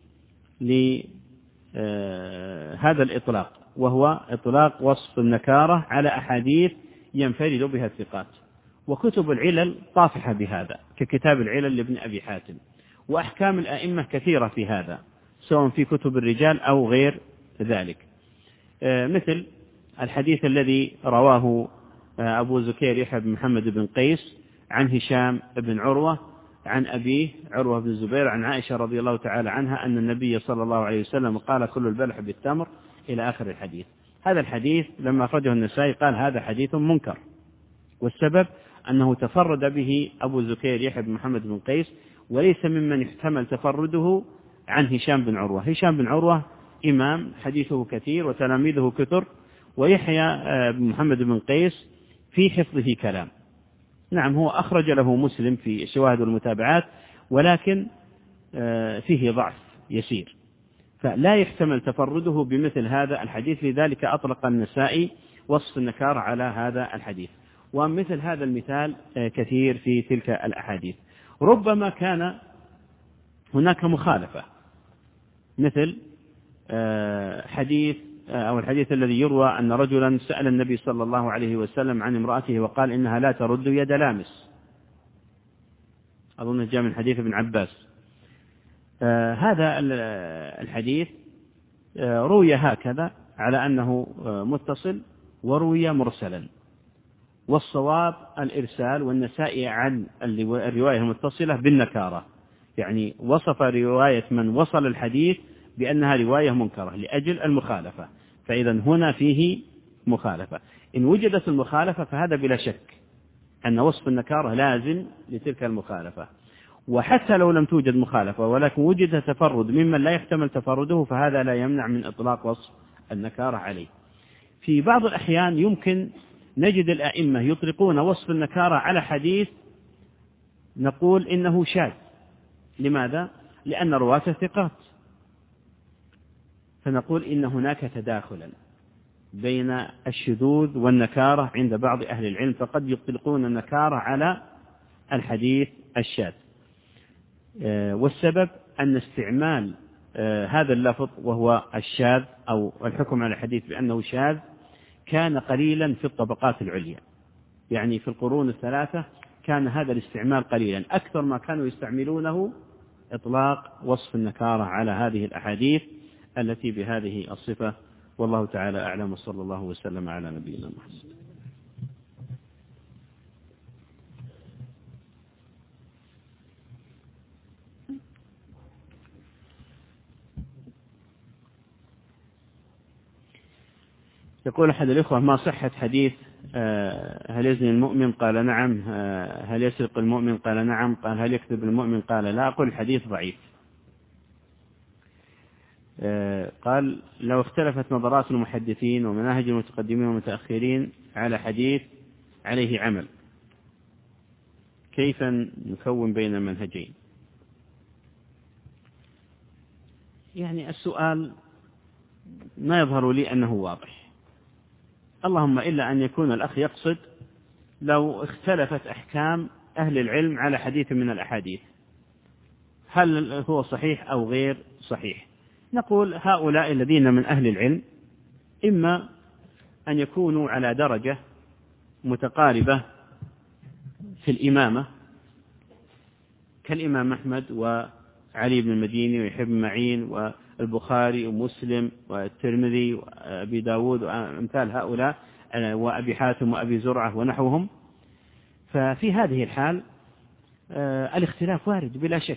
لهذا الإطلاق، وهو إطلاق وصف النكارة على أحاديث ينفرد بها الثقات. وكتب العلل طافحة بهذا، ككتاب العلل لابن أبي حاتم، وأحكام الأئمة كثيرة في هذا، سواء في كتب الرجال أو غير ذلك، مثل الحديث الذي رواه أبو زكير يحيى بن محمد بن قيس عن هشام بن عروة عن أبيه عروة بن الزبير عن عائشة رضي الله تعالى عنها أن النبي صلى الله عليه وسلم قال: كل البلح بالتمر، إلى آخر الحديث. هذا الحديث لما أخرجه النسائي قال: هذا حديث منكر، والسبب أنه تفرد به أبو زكير يحيى بن محمد بن قيس، وليس ممن يحتمل تفرده عن هشام بن عروة. هشام بن عروة إمام حديثه كثير وتلاميذه كثر، ويحيى بن محمد بن قيس في حفظه كلام. نعم هو أخرج له مسلم في الشواهد والمتابعات، ولكن فيه ضعف يسير، فلا يحتمل تفرده بمثل هذا الحديث، لذلك أطلق النسائي وصف النكارة على هذا الحديث. ومثل هذا المثال كثير في تلك الأحاديث. ربما كان هناك مخالفة، مثل حديث أو الحديث الذي يروى أن رجلا سأل النبي صلى الله عليه وسلم عن امرأته وقال إنها لا ترد يد لامس، أظن جاء من حديث ابن عباس. هذا الحديث روي هكذا على أنه متصل وروي مرسلا، والصواب الإرسال، والنسائي عن الرواية المتصلة بالنكارة، يعني وصف رواية من وصل الحديث بأنها رواية منكرة لأجل المخالفة. فإذا هنا فيه مخالفة. إن وجدت المخالفة فهذا بلا شك أن وصف النكارة لازم لتلك المخالفة. وحتى لو لم توجد مخالفة ولكن وجد تفرد ممن لا يحتمل تفرده، فهذا لا يمنع من إطلاق وصف النكارة عليه. في بعض الأحيان يمكن نجد الأئمة يطلقون وصف النكارة على حديث نقول إنه شاذ. لماذا؟ لأن رواته ثقات، فنقول إن هناك تداخلا بين الشذوذ والنكارة عند بعض أهل العلم، فقد يطلقون النكارة على الحديث الشاذ. والسبب أن استعمال هذا اللفظ وهو الشاذ أو الحكم على الحديث بأنه شاذ كان قليلا في الطبقات العليا، يعني في القرون الثلاثة كان هذا الاستعمال قليلا. أكثر ما كانوا يستعملونه إطلاق وصف النكارة على هذه الأحاديث التي بهذه الصفة. والله تعالى أعلم، وصلى الله وسلم على نبينا محمد. يقول أحد الإخوة: ما صحة حديث هل يزني المؤمن؟ قال نعم. هل يسرق المؤمن؟ قال نعم. قال هل يكذب المؤمن؟ قال لا. أقول الحديث ضعيف. قال: لو اختلفت نظرات المحدثين ومناهج المتقدمين والمتأخرين على حديث عليه عمل، كيف نكون بين المنهجين؟ يعني السؤال ما يظهر لي أنه واضح، اللهم إلا أن يكون الأخ يقصد لو اختلفت أحكام أهل العلم على حديث من الأحاديث هل هو صحيح أو غير صحيح. نقول هؤلاء الذين من أهل العلم إما أن يكونوا على درجة متقاربة في الإمامة كالإمام أحمد وعلي بن المديني ويحيى بن معين والبخاري ومسلم والترمذي وأبي داود وأمثال هؤلاء وأبي حاتم وأبي زرعة ونحوهم. ففي هذه الحال الاختلاف وارد بلا شك.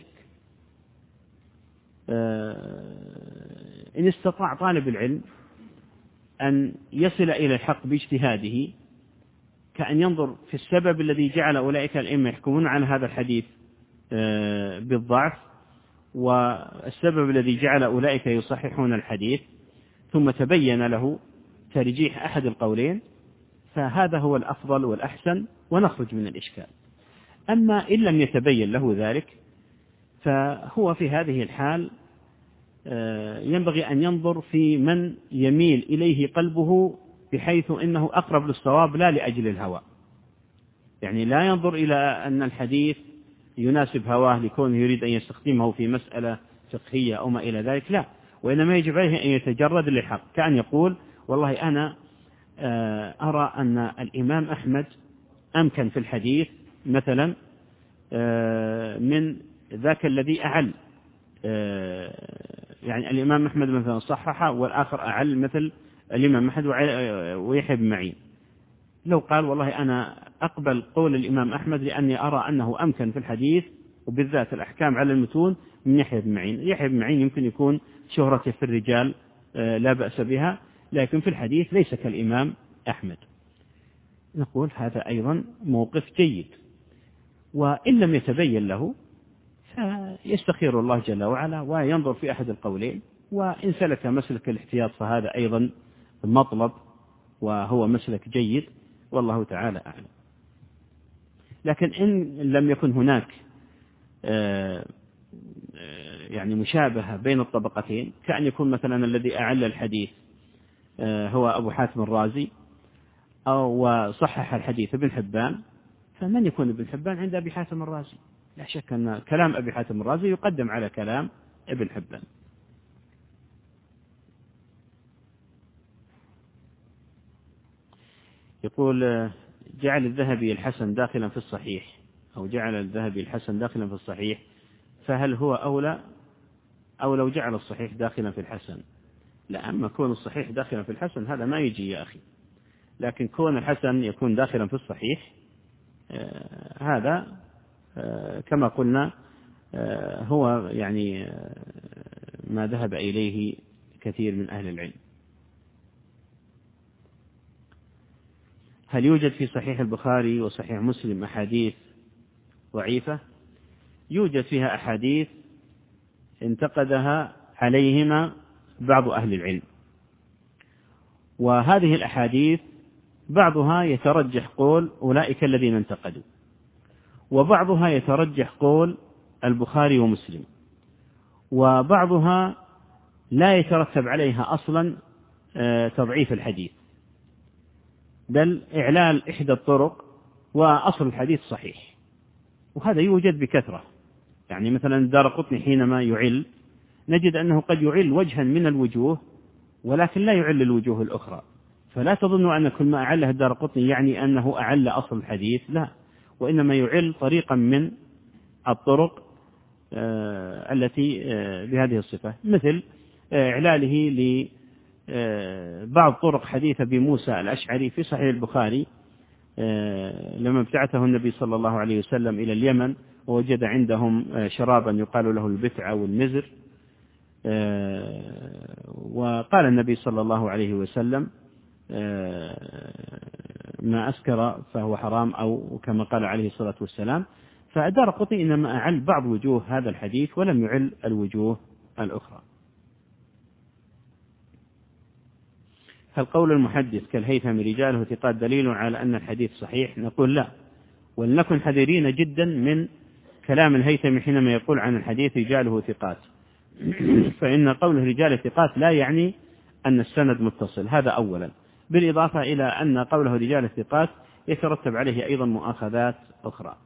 إن استطاع طالب العلم أن يصل إلى الحق باجتهاده، كأن ينظر في السبب الذي جعل أولئك الأئمة يحكمون على هذا الحديث بالضعف، والسبب الذي جعل أولئك يصححون الحديث، ثم تبين له ترجيح أحد القولين، فهذا هو الأفضل والأحسن ونخرج من الإشكال. أما إن لم يتبين له ذلك فهو في هذه الحال ينبغي أن ينظر في من يميل إليه قلبه بحيث إنه أقرب للصواب لا لأجل الهوى. يعني لا ينظر إلى أن الحديث يناسب هواه لكونه يريد أن يستخدمه في مسألة فقهية أو ما إلى ذلك، لا، وإنما يجب عليه أن يتجرد للحق. كأن يقول والله أنا أرى أن الإمام أحمد أمكن في الحديث مثلا من ذاك الذي أعل، يعني الإمام أحمد مثلا صحح والآخر أعل مثل الإمام أحمد ويحيى بن معين. لو قال والله أنا أقبل قول الإمام أحمد لأني أرى أنه أمكن في الحديث وبالذات الأحكام على المتون من يحيى بن معين. يحيى بن معين يمكن يكون شهرته في الرجال لا بأس بها، لكن في الحديث ليس كالإمام أحمد. نقول هذا أيضا موقف جيد، وإن لم يتبين له فيستخير الله جل وعلا وينظر في أحد القولين، وإن سلك مسلك الاحتياط فهذا أيضا مطلب وهو مسلك جيد، والله تعالى أعلم. لكن إن لم يكن هناك يعني مشابهة بين الطبقتين، كأن يكون مثلا الذي أعل الحديث هو أبو حاتم الرازي أو وصحح الحديث ابن حبان، فمن يكون ابن حبان عند أبي حاتم الرازي؟ لا شك أن كلام أبي حاتم الرازي يقدم على كلام ابن حبان. يقول جعل الذهبي الحسن داخلا في الصحيح، أو جعل الذهبي الحسن داخلا في الصحيح، فهل هو أولى أو لو جعل الصحيح داخلا في الحسن؟ لا، أما كون الصحيح داخلا في الحسن هذا ما يجي يا أخي، لكن كون الحسن يكون داخلا في الصحيح هذا كما قلنا هو يعني ما ذهب إليه كثير من أهل العلم. هل يوجد في صحيح البخاري وصحيح مسلم أحاديث ضعيفة؟ يوجد فيها أحاديث انتقدها عليهما بعض أهل العلم، وهذه الأحاديث بعضها يترجح قول أولئك الذين انتقدوا، وبعضها يترجح قول البخاري ومسلم، وبعضها لا يترتب عليها أصلا تضعيف الحديث، بل إعلال إحدى الطرق وأصل الحديث صحيح، وهذا يوجد بكثرة. يعني مثلا الدارقطني حينما يعل نجد أنه قد يعل وجها من الوجوه ولكن لا يعل الوجوه الأخرى، فلا تظنوا أن كل ما أعله الدارقطني يعني أنه أعل أصل الحديث، لا، وإنما يعل طريقا من الطرق التي بهذه الصفة، مثل إعلاله لبعض طرق حديث أبي موسى الأشعري في صحيح البخاري لما ابتعثه النبي صلى الله عليه وسلم إلى اليمن ووجد عندهم شرابا يقال له البتع أو المزر، وقال النبي صلى الله عليه وسلم ما أسكر فهو حرام، أو كما قال عليه الصلاة والسلام. فالدارقطني إنما أعل بعض وجوه هذا الحديث ولم يعل الوجوه الأخرى. هل قول المحدث كالهيثم رجاله ثقات دليل على أن الحديث صحيح؟ نقول لا، ولنكن حذرين جدا من كلام الهيثم حينما يقول عن الحديث رجاله ثقات، فإن قوله رجال ثقات لا يعني أن السند متصل، هذا أولا، بالإضافة إلى أن قوله رجال الثقات يترتب عليه أيضا مؤاخذات أخرى.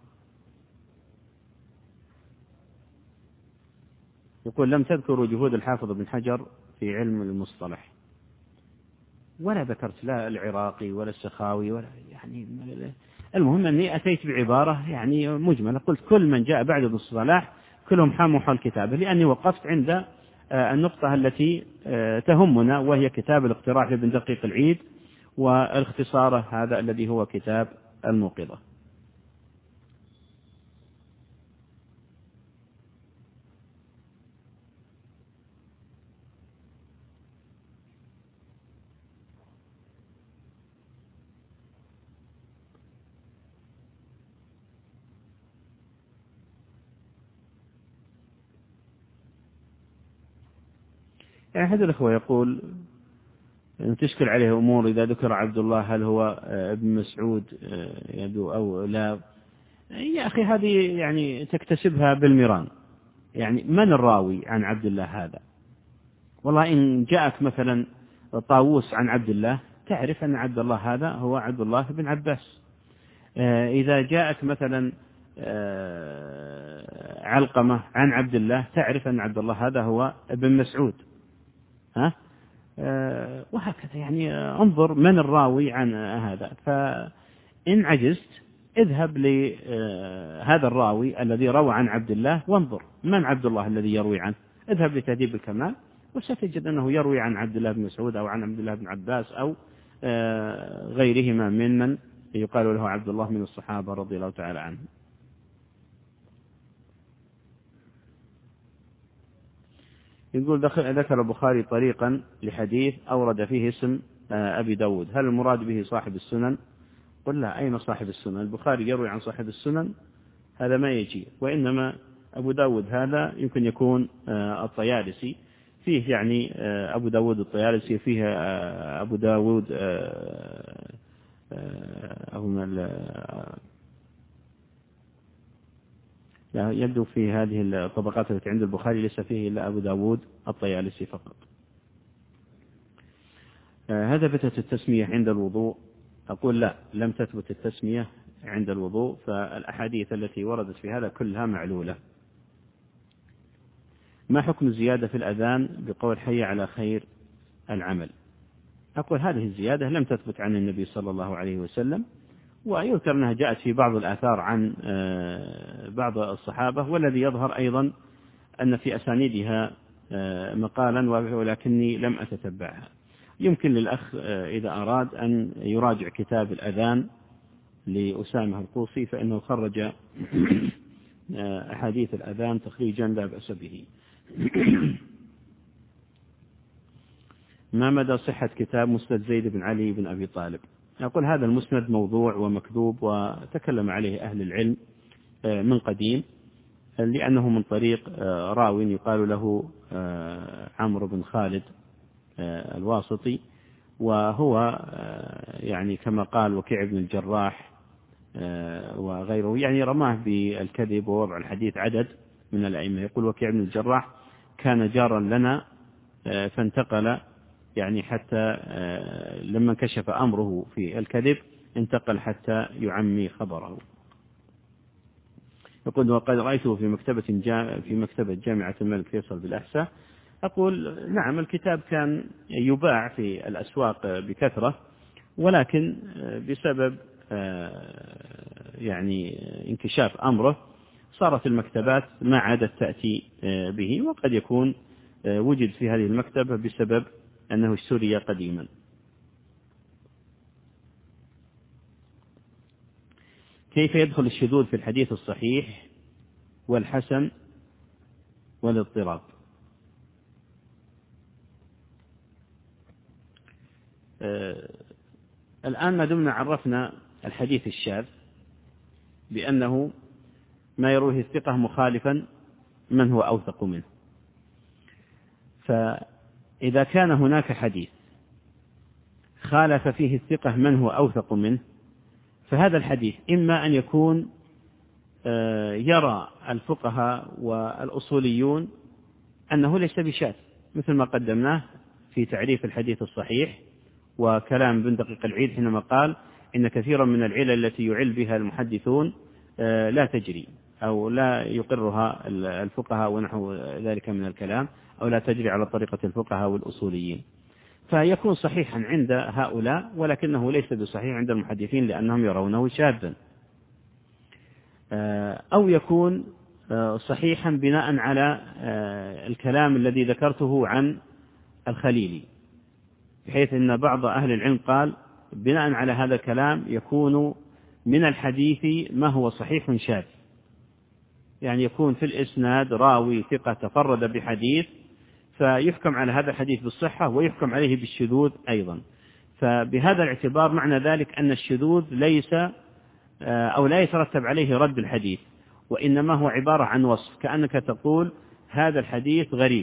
يقول لم تذكروا جهود الحافظ بن حجر في علم المصطلح، ولا ذكرت لا العراقي ولا السخاوي ولا يعني المهم أني أتيت بعبارة يعني مجملة، قلت كل من جاء بعد ابن الصلاح كلهم حاموا حول كتابه، لأني وقفت عند النقطة التي تهمنا، وهي كتاب الاقتراح لابن دقيق العيد، والاختصار هذا الذي هو كتاب الموقظة. يعني هذا الأخوة يقول تشكل عليه أمور إذا ذكر عبد الله هل هو ابن مسعود يدو أو لا. يا أخي هذه يعني تكتسبها بالمران، يعني من الراوي عن عبد الله هذا؟ والله إن جاءك مثلا طاووس عن عبد الله تعرف أن عبد الله هذا هو عبد الله بن عباس. إذا جاءك مثلا علقمة عن عبد الله تعرف أن عبد الله هذا هو ابن مسعود، وهكذا. يعني انظر من الراوي عن هذا، فإن عجزت اذهب لهذا الراوي الذي روى عن عبد الله وانظر من عبد الله الذي يروي عنه، اذهب لتهذيب الكمال وستجد أنه يروي عن عبد الله بن مسعود أو عن عبد الله بن عباس أو غيرهما ممن يقال له عبد الله من الصحابة رضي الله تعالى عنهم. يقول ذكر البخاري طريقا لحديث أورد فيه اسم أبي داود، هل المراد به صاحب السنن قل لا، أين صاحب السنن؟ البخاري يروي عن صاحب السنن، هذا ما يجي. وإنما أبو داود هذا يمكن يكون الطيالسي، فيه يعني أبو داود الطيالسي، فيه أبو داود لا يبدو في هذه الطبقات التي عند البخاري ليس فيه إلا أبو داود الطيالسي فقط. هذا ثبتت التسمية عند الوضوء؟ أقول لا، لم تثبت التسمية عند الوضوء، فالأحاديث التي وردت في هذا كلها معلولة. ما حكم الزيادة في الأذان بقول حي على خير العمل؟ أقول هذه الزيادة لم تثبت عن النبي صلى الله عليه وسلم، ويذكر أنها جاءت في بعض الآثار عن بعض الصحابة، والذي يظهر أيضا أن في أسانيدها مقالا ولكني لم أتتبعها. يمكن للأخ إذا أراد أن يراجع كتاب الأذان لأسامة القوصي، فإنه خرج أحاديث الأذان تخريجا لا بأس به. ما مدى صحة كتاب مسند زيد بن علي بن أبي طالب؟ أقول هذا المسند موضوع ومكذوب، وتكلم عليه أهل العلم من قديم، لأنه من طريق راو يقال له عمرو بن خالد الواسطي، وهو يعني كما قال وكيع بن الجراح وغيره، يعني رماه بالكذب ووضع الحديث عدد من الأئمة. يقول وكيع بن الجراح كان جارا لنا فانتقل، يعني حتى لما انكشف أمره في الكذب انتقل حتى يعمي خبره. يقول وقد رأيته في مكتبة جامعة الملك فيصل بالأحساء. أقول نعم، الكتاب كان يباع في الأسواق بكثرة، ولكن بسبب يعني انكشاف أمره صارت المكتبات ما عادت تأتي به، وقد يكون وجد في هذه المكتبة بسبب أنه اشتري قديما. كيف يدخل الشذوذ في الحديث الصحيح والحسن والاضطراب؟ الآن ما دمنا عرفنا الحديث الشاذ بأنه ما يرويه الثقة مخالفا من هو أوثق منه، فإذا كان هناك حديث خالف فيه الثقة من هو أوثق منه، فهذا الحديث إما أن يكون يرى الفقهاء والأصوليون أنه ليس بشاذ، مثل ما قدمناه في تعريف الحديث الصحيح وكلام بن دقيق العيد حينما قال إن كثيرا من العلل التي يعل بها المحدثون لا تجري أو لا يقرها الفقهاء ونحو ذلك من الكلام، أو لا تجري على طريقة الفقهاء والأصوليين، فيكون صحيحا عند هؤلاء ولكنه ليس بصحيح عند المحدثين لأنهم يرونه شاذا، أو يكون صحيحا بناء على الكلام الذي ذكرته عن الخليلي، بحيث أن بعض أهل العلم قال بناء على هذا الكلام يكون من الحديث ما هو صحيح شاذ، يعني يكون في الإسناد راوي ثقة تفرد بحديث فيحكم على هذا الحديث بالصحة ويحكم عليه بالشذوذ أيضا. فبهذا الاعتبار معنى ذلك أن الشذوذ ليس أو لا يترتب عليه رد الحديث، وإنما هو عبارة عن وصف، كأنك تقول هذا الحديث غريب.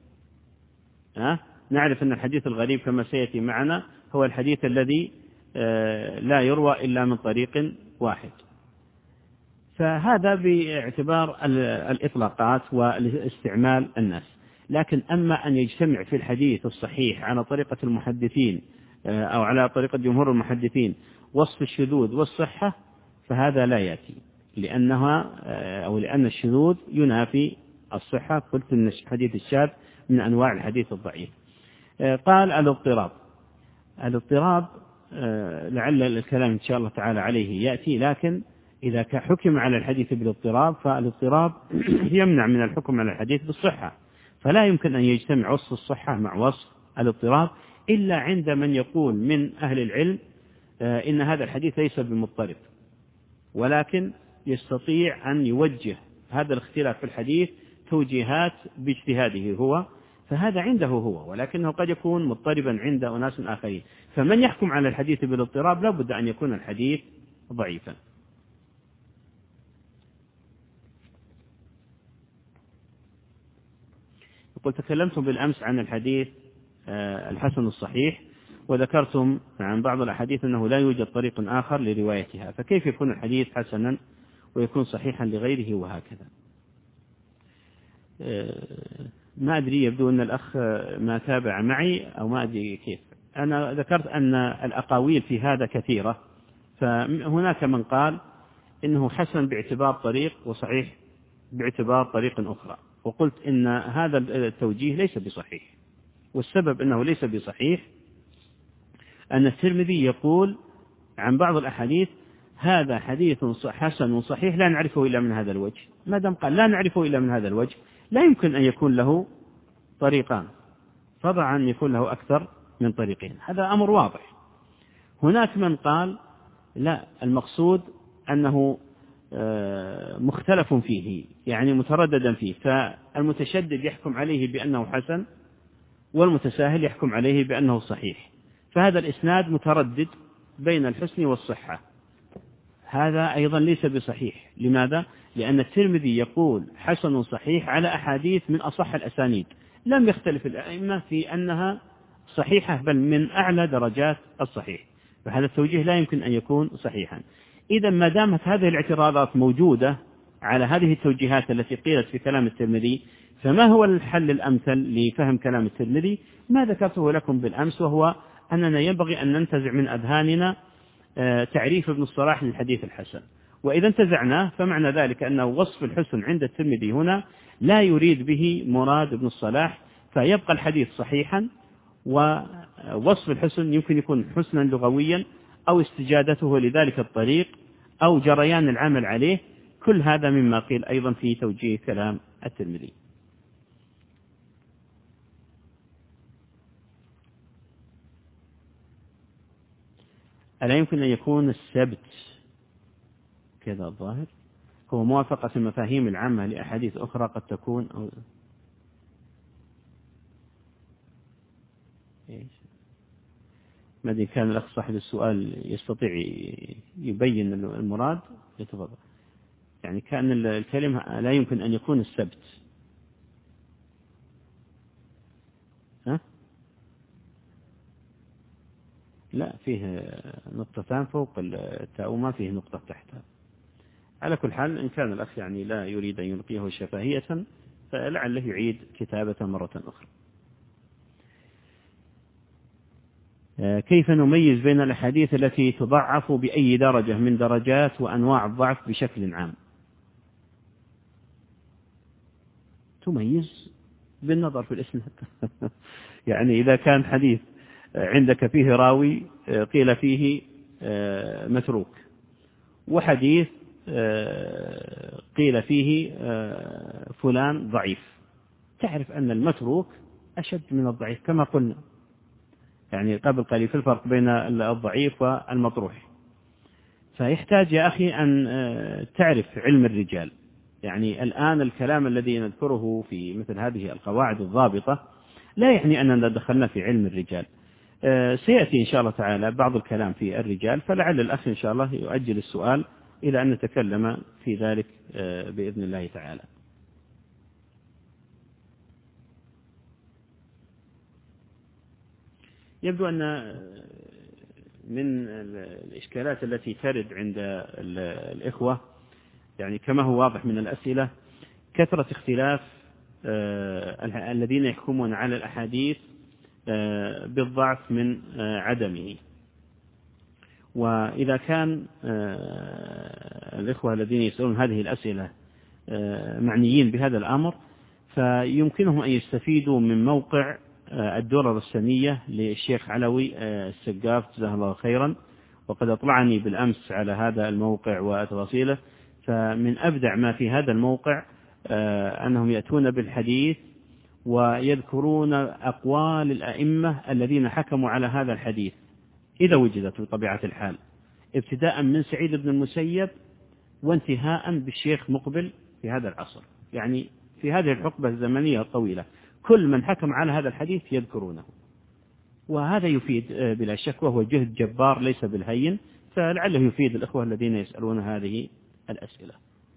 نعرف أن الحديث الغريب كما سيأتي معنا هو الحديث الذي لا يروى إلا من طريق واحد، فهذا باعتبار الإطلاقات والاستعمال الناس. لكن أما أن يجتمع في الحديث الصحيح على طريقة المحدثين أو على طريقة جمهور المحدثين وصف الشذوذ والصحة، فهذا لا يأتي، لأن الشذوذ ينافي الصحة. قلت أن الحديث الشاذ من أنواع الحديث الضعيف. قال الاضطراب لعل الكلام إن شاء الله تعالى عليه يأتي، لكن إذا حكم على الحديث بالاضطراب فالاضطراب يمنع من الحكم على الحديث بالصحة، فلا يمكن أن يجتمع وصف الصحة مع وصف الاضطراب إلا عند من يقول من أهل العلم إن هذا الحديث ليس بمضطرب، ولكن يستطيع أن يوجه هذا الاختلاف في الحديث توجيهات باجتهاده هو، فهذا عنده هو، ولكنه قد يكون مضطربا عند أناس آخرين، فمن يحكم على الحديث بالاضطراب لا بد أن يكون الحديث ضعيفا. يقول تكلمتم بالأمس عن الحديث الحسن الصحيح، وذكرتم عن بعض الأحاديث أنه لا يوجد طريق آخر لروايتها، فكيف يكون الحديث حسنا ويكون صحيحا لغيره وهكذا؟ ما أدري، يبدو أن الأخ ما تابع معي أو ما أدري كيف. أنا ذكرت أن الأقاويل في هذا كثيرة، فهناك من قال إنه حسن باعتبار طريق وصحيح باعتبار طريق أخرى، وقلت إن هذا التوجيه ليس بصحيح، والسبب أنه ليس بصحيح أن الترمذي يقول عن بعض الأحاديث هذا حديث حسن صحيح لا نعرفه إلا من هذا الوجه. ما دام قال لا نعرفه إلا من هذا الوجه لا يمكن أن يكون له طريقان، طبعا يكون له أكثر من طريقين، هذا أمر واضح. هناك من قال لا، المقصود أنه مختلف فيه، يعني مترددا فيه، فالمتشدد يحكم عليه بأنه حسن والمتساهل يحكم عليه بأنه صحيح، فهذا الإسناد متردد بين الحسن والصحة. هذا أيضا ليس بصحيح. لماذا؟ لأن الترمذي يقول حسن صحيح على أحاديث من أصح الأسانيد، لم يختلف الأئمة في أنها صحيحة، بل من أعلى درجات الصحيح، فهذا التوجيه لا يمكن أن يكون صحيحا. إذا ما دامت هذه الاعتراضات موجودة على هذه التوجيهات التي قيلت في كلام الترمذي، فما هو الحل الأمثل لفهم كلام الترمذي؟ ما ذكرته لكم بالأمس، وهو أننا ينبغي أن ننتزع من أذهاننا تعريف ابن الصلاح للحديث الحسن، وإذا انتزعناه فمعنى ذلك أنه وصف الحسن عند الترمذي هنا لا يريد به مراد ابن الصلاح، فيبقى الحديث صحيحا، ووصف الحسن يمكن يكون حسنا لغويا أو استجادته لذلك الطريق أو جريان العمل عليه. كل هذا مما قيل أيضا في توجيه كلام الترمذي. ألا يمكن أن يكون السبت كذا الظاهر هو موافقة المفاهيم العامة لأحاديث أخرى قد تكون أو ما أدري، كان الأخ صاحب السؤال يستطيع يبين المراد يتفضل. يعني كان الكلمة لا يمكن أن يكون السبت، ها؟ لا، فيه نقطتان فوق التاء وما فيه نقطة تحتها. على كل حال إن كان الأخ يعني لا يريد أن يلقيه شفاهية فلعله يعيد كتابة مرة أخرى. كيف نميز بين الأحاديث التي تضعف بأي درجة من درجات وأنواع الضعف بشكل عام؟ تميز بالنظر في الإسناد. يعني إذا كان حديث عندك فيه راوي قيل فيه متروك، وحديث قيل فيه فلان ضعيف، تعرف أن المتروك أشد من الضعيف كما قلنا يعني قبل قليل في الفرق بين الضعيف والمطروح. فيحتاج يا أخي أن تعرف علم الرجال. يعني الآن الكلام الذي نذكره في مثل هذه القواعد الضابطة لا يعني أننا دخلنا في علم الرجال. سيأتي إن شاء الله تعالى بعض الكلام في الرجال، فلعل الأخ إن شاء الله يؤجل السؤال إلى أن نتكلم في ذلك بإذن الله تعالى. يبدو أن من الإشكالات التي ترد عند الإخوة يعني كما هو واضح من الأسئلة كثرة اختلاف الذين يحكمون على الأحاديث بالضعف من عدمه. وإذا كان الإخوة الذين يسألون هذه الأسئلة معنيين بهذا الأمر فيمكنهم أن يستفيدوا من موقع الدرر السنية للشيخ علوي السقاف جزاه الله خيرا، وقد أطلعني بالأمس على هذا الموقع وتفاصيله. فمن أبدع ما في هذا الموقع أنهم يأتون بالحديث ويذكرون أقوال الأئمة الذين حكموا على هذا الحديث إذا وجدت بطبيعة الحال، ابتداء من سعيد بن المسيب وانتهاء بالشيخ مقبل في هذا العصر، يعني في هذه الحقبة الزمنية الطويلة كل من حكم على هذا الحديث يذكرونه، وهذا يفيد بلا شك، وهو جهد جبار ليس بالهين، فلعله يفيد الإخوة الذين يسألون هذه الأسئلة.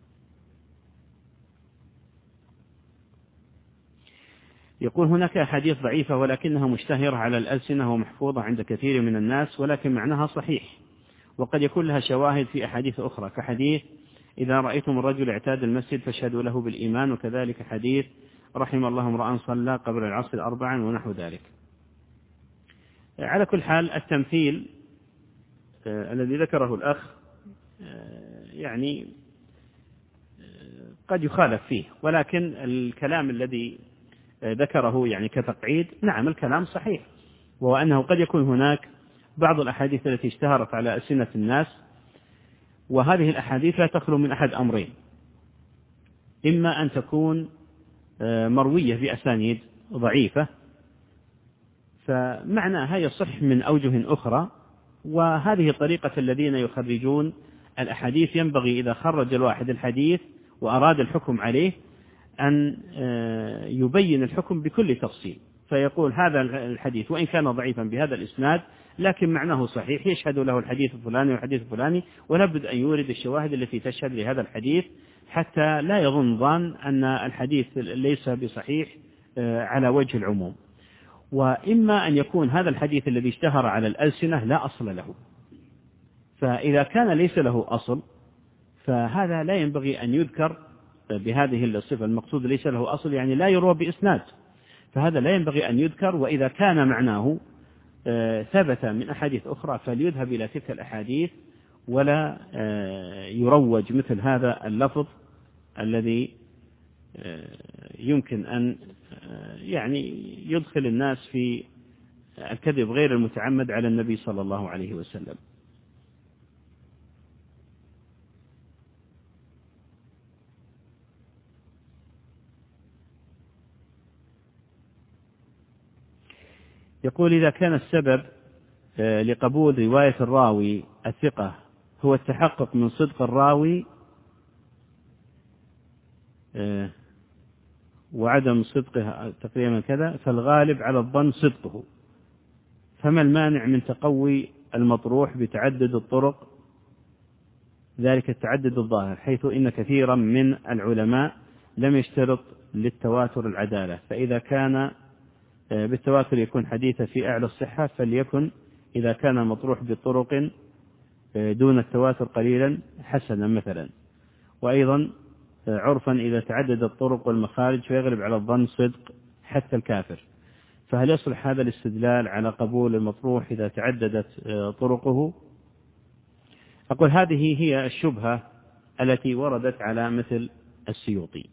يقول هناك أحاديث ضعيفة ولكنها مشتهرة على الألسنة ومحفوظة عند كثير من الناس، ولكن معناها صحيح، وقد يكون لها شواهد في أحاديث أخرى، كحديث إذا رأيتم الرجل اعتاد المسجد فاشهدوا له بالإيمان، وكذلك حديث رحم الله امرأ صلى قبل العصر 4 ونحو ذلك. على كل حال التمثيل الذي ذكره الأخ يعني قد يخالف فيه، ولكن الكلام الذي ذكره يعني كتقعيد نعم الكلام صحيح، وهو أنه قد يكون هناك بعض الأحاديث التي اشتهرت على ألسنة الناس، وهذه الأحاديث لا تخلو من أحد أمرين: إما أن تكون مروية بأسانيد ضعيفة فمعناها يصح من أوجه أخرى، وهذه طريقة الذين يخرجون الأحاديث، ينبغي إذا خرج الواحد الحديث وأراد الحكم عليه أن يبين الحكم بكل تفصيل، فيقول هذا الحديث وإن كان ضعيفا بهذا الإسناد لكن معناه صحيح، يشهد له الحديث الفلاني والحديث الفلاني، ولابد أن يورد الشواهد التي تشهد لهذا الحديث حتى لا يظن ظان أن الحديث ليس بصحيح على وجه العموم. وإما أن يكون هذا الحديث الذي اشتهر على الألسنة لا أصل له، فإذا كان ليس له أصل فهذا لا ينبغي أن يذكر بهذه الصفة، المقصود ليس له أصل يعني لا يروى بإسناد، فهذا لا ينبغي أن يذكر، وإذا كان معناه ثبت من أحاديث أخرى فليذهب إلى تلك الأحاديث ولا يروج مثل هذا اللفظ الذي يمكن أن يعني يدخل الناس في الكذب غير المتعمد على النبي صلى الله عليه وسلم. يقول إذا كان السبب لقبول رواية الراوي الثقة هو التحقق من صدق الراوي وعدم صدقه تقريبا كذا، فالغالب على الظن صدقه، فما المانع من تقوي المطروح بتعدد الطرق، ذلك التعدد الظاهر، حيث إن كثيرا من العلماء لم يشترط للتواتر العدالة، فإذا كان بالتواتر يكون حديثا في أعلى الصحة فليكن، إذا كان مطروح بطرق دون التواتر قليلا حسنا مثلا. وأيضا عرفا إذا تعدد الطرق والمخارج فيغلب على الظن صدق حتى الكافر، فهل يصلح هذا الاستدلال على قبول المطروح إذا تعددت طرقه؟ أقول هذه هي الشبهة التي وردت على مثل السيوطي،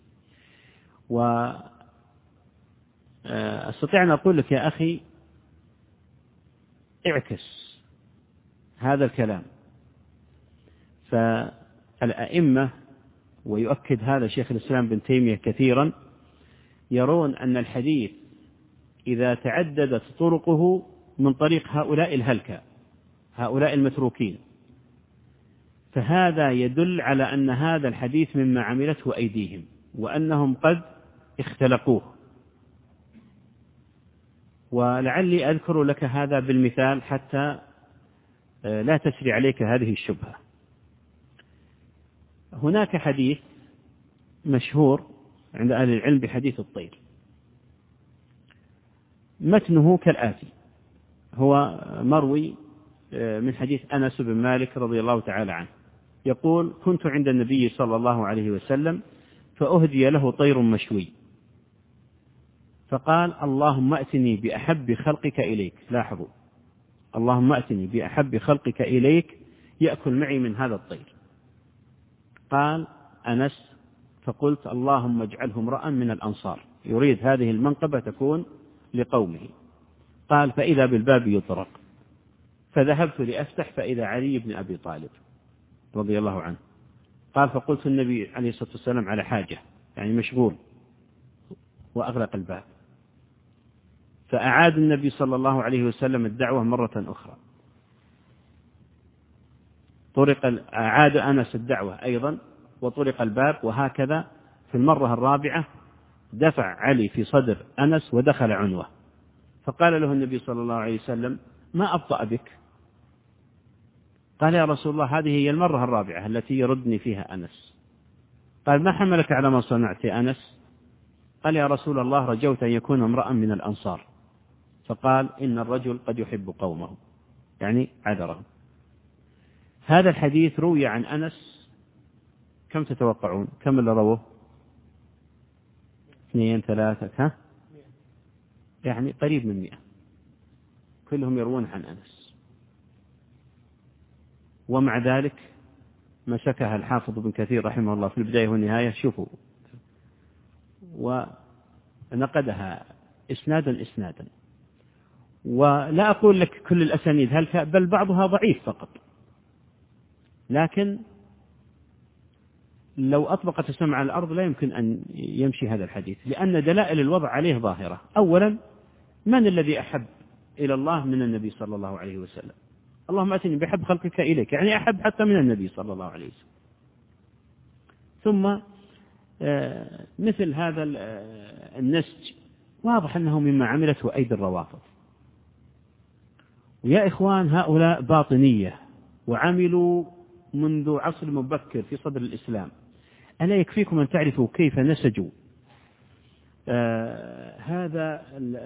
أستطيع أن أقول لك يا أخي اعكس هذا الكلام، فالأئمة ويؤكد هذا شيخ الإسلام بن تيمية كثيرا يرون أن الحديث إذا تعددت طرقه من طريق هؤلاء الهلكة هؤلاء المتروكين فهذا يدل على أن هذا الحديث مما عملته أيديهم وأنهم قد اختلقوه. ولعلي أذكر لك هذا بالمثال حتى لا تسري عليك هذه الشبهة. هناك حديث مشهور عند أهل العلم بحديث الطير، متنه كالآتي، هو مروي من حديث أنس بن مالك رضي الله تعالى عنه، يقول كنت عند النبي صلى الله عليه وسلم فأهدي له طير مشوي فقال اللهم أتني بأحب خلقك إليك، لاحظوا، اللهم أتني بأحب خلقك إليك يأكل معي من هذا الطير. قال أنس فقلت اللهم اجعله امرأ من الأنصار يريد هذه المنقبة تكون لقومه. قال فإذا بالباب يطرق، فذهبت لأفتح فإذا علي بن أبي طالب رضي الله عنه. قال فقلت النبي عليه الصلاة والسلام على حاجة يعني مشغول، وأغلق الباب، فأعاد النبي صلى الله عليه وسلم الدعوة مرة أخرى، أعاد أنس الدعوة أيضا وطرق الباب، وهكذا في المرة الرابعة دفع علي في صدر أنس ودخل عنوه، فقال له النبي صلى الله عليه وسلم: ما أبطأ بك؟ قال: يا رسول الله هذه هي المرة الرابعة التي يردني فيها أنس. قال: ما حملك على ما صنعت يا أنس؟ قال: يا رسول الله رجوت أن يكون امرأ من الأنصار. فقال: إن الرجل قد يحب قومه، يعني عذرهم. هذا الحديث روي عن أنس، كم تتوقعون؟ كم اللي رووه؟ 2 3 يعني قريب من 100، كلهم يروون عن أنس. ومع ذلك مسكها الحافظ ابن كثير رحمه الله في البداية والنهاية، شوفوا، ونقدها إسنادا، ولا أقول لك كل الأسانيد بل بعضها ضعيف فقط، لكن لو أطبقت السمع على الأرض لا يمكن أن يمشي هذا الحديث، لأن دلائل الوضع عليه ظاهرة. أولا، من الذي أحب إلى الله من النبي صلى الله عليه وسلم؟ اللهم أتني بحب خلقك إليك، يعني أحب حتى من النبي صلى الله عليه وسلم. ثم مثل هذا النسج واضح أنه مما عملته أيدي الروافض. ويا إخوان، هؤلاء باطنية وعملوا منذ عصر مبكر في صدر الإسلام. ألا يكفيكم أن تعرفوا كيف نسجوا هذا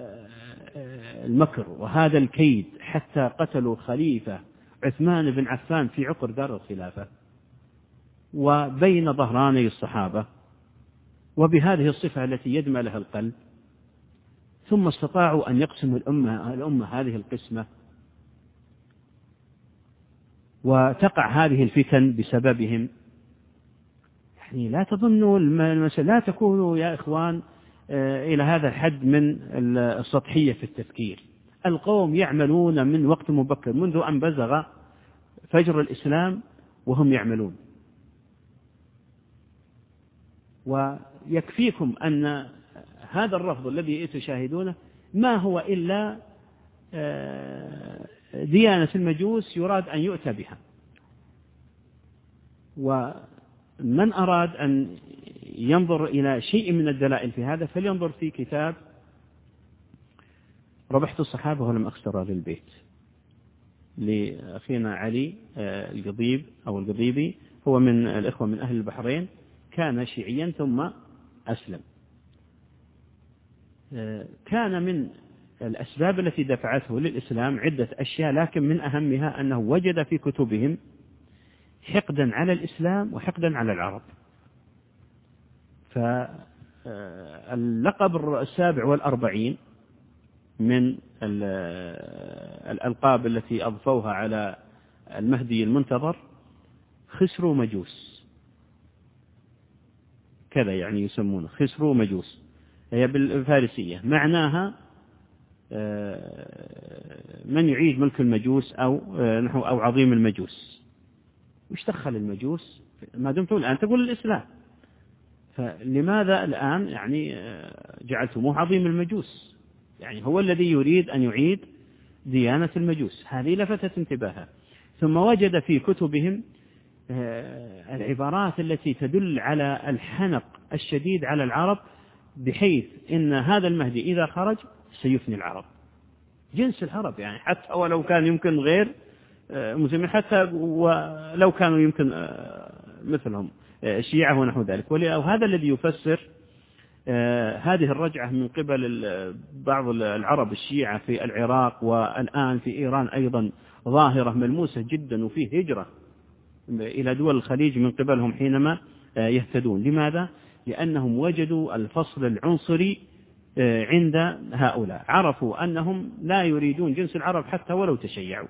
المكر وهذا الكيد حتى قتلوا خليفة عثمان بن عفان في عقر دار الخلافة وبين ظهراني الصحابة، وبهذه الصفة التي يدمى لها القلب، ثم استطاعوا أن يقسموا الأمة هذه القسمة، وتقع هذه الفتن بسببهم. يعني لا تظنوا لا تكونوا يا إخوان إلى هذا الحد من السطحية في التفكير. القوم يعملون من وقت مبكر، منذ أن بزغ فجر الإسلام وهم يعملون. ويكفيكم أن هذا الرفض الذي تشاهدونه ما هو إلا ديانة المجوس يراد أن يؤتى بها. ومن أراد أن ينظر إلى شيء من الدلائل في هذا فلينظر في كتاب ربحت الصحابة ولم أخسر للبيت لأخينا علي القضيب أو القضيبي، هو من الإخوة من أهل البحرين، كان شيعيا ثم أسلم. كان من الأسباب التي دفعته للإسلام عدة أشياء، لكن من أهمها أنه وجد في كتبهم حقدا على الإسلام وحقدا على العرب. فاللقب 47 من الألقاب التي أضفوها على المهدي المنتظر خسروا مجوس، كذا يعني يسمونه خسروا مجوس، هي بالفارسية معناها من يعيد ملك المجوس أو عظيم المجوس. وش دخل المجوس ما دمتم الآن تقول الإسلام؟ فلماذا الآن يعني جعلتموه عظيم المجوس؟ يعني هو الذي يريد أن يعيد ديانة المجوس. هذه لفتت انتباهه. ثم وجد في كتبهم العبارات التي تدل على الحنق الشديد على العرب، بحيث إن هذا المهدي إذا خرج سيفني العرب، جنس العرب، يعني حتى ولو كان يمكن غير مسلمين، حتى ولو كانوا يمكن مثلهم الشيعة ونحو ذلك. وهذا الذي يفسر هذه الرجعة من قبل بعض العرب الشيعة في العراق، والآن في إيران أيضا ظاهرة ملموسة جدا، وفيه هجرة إلى دول الخليج من قبلهم حينما يهتدون. لماذا؟ لأنهم وجدوا الفصل العنصري عند هؤلاء، عرفوا أنهم لا يريدون جنس العرب حتى ولو تشيعوا.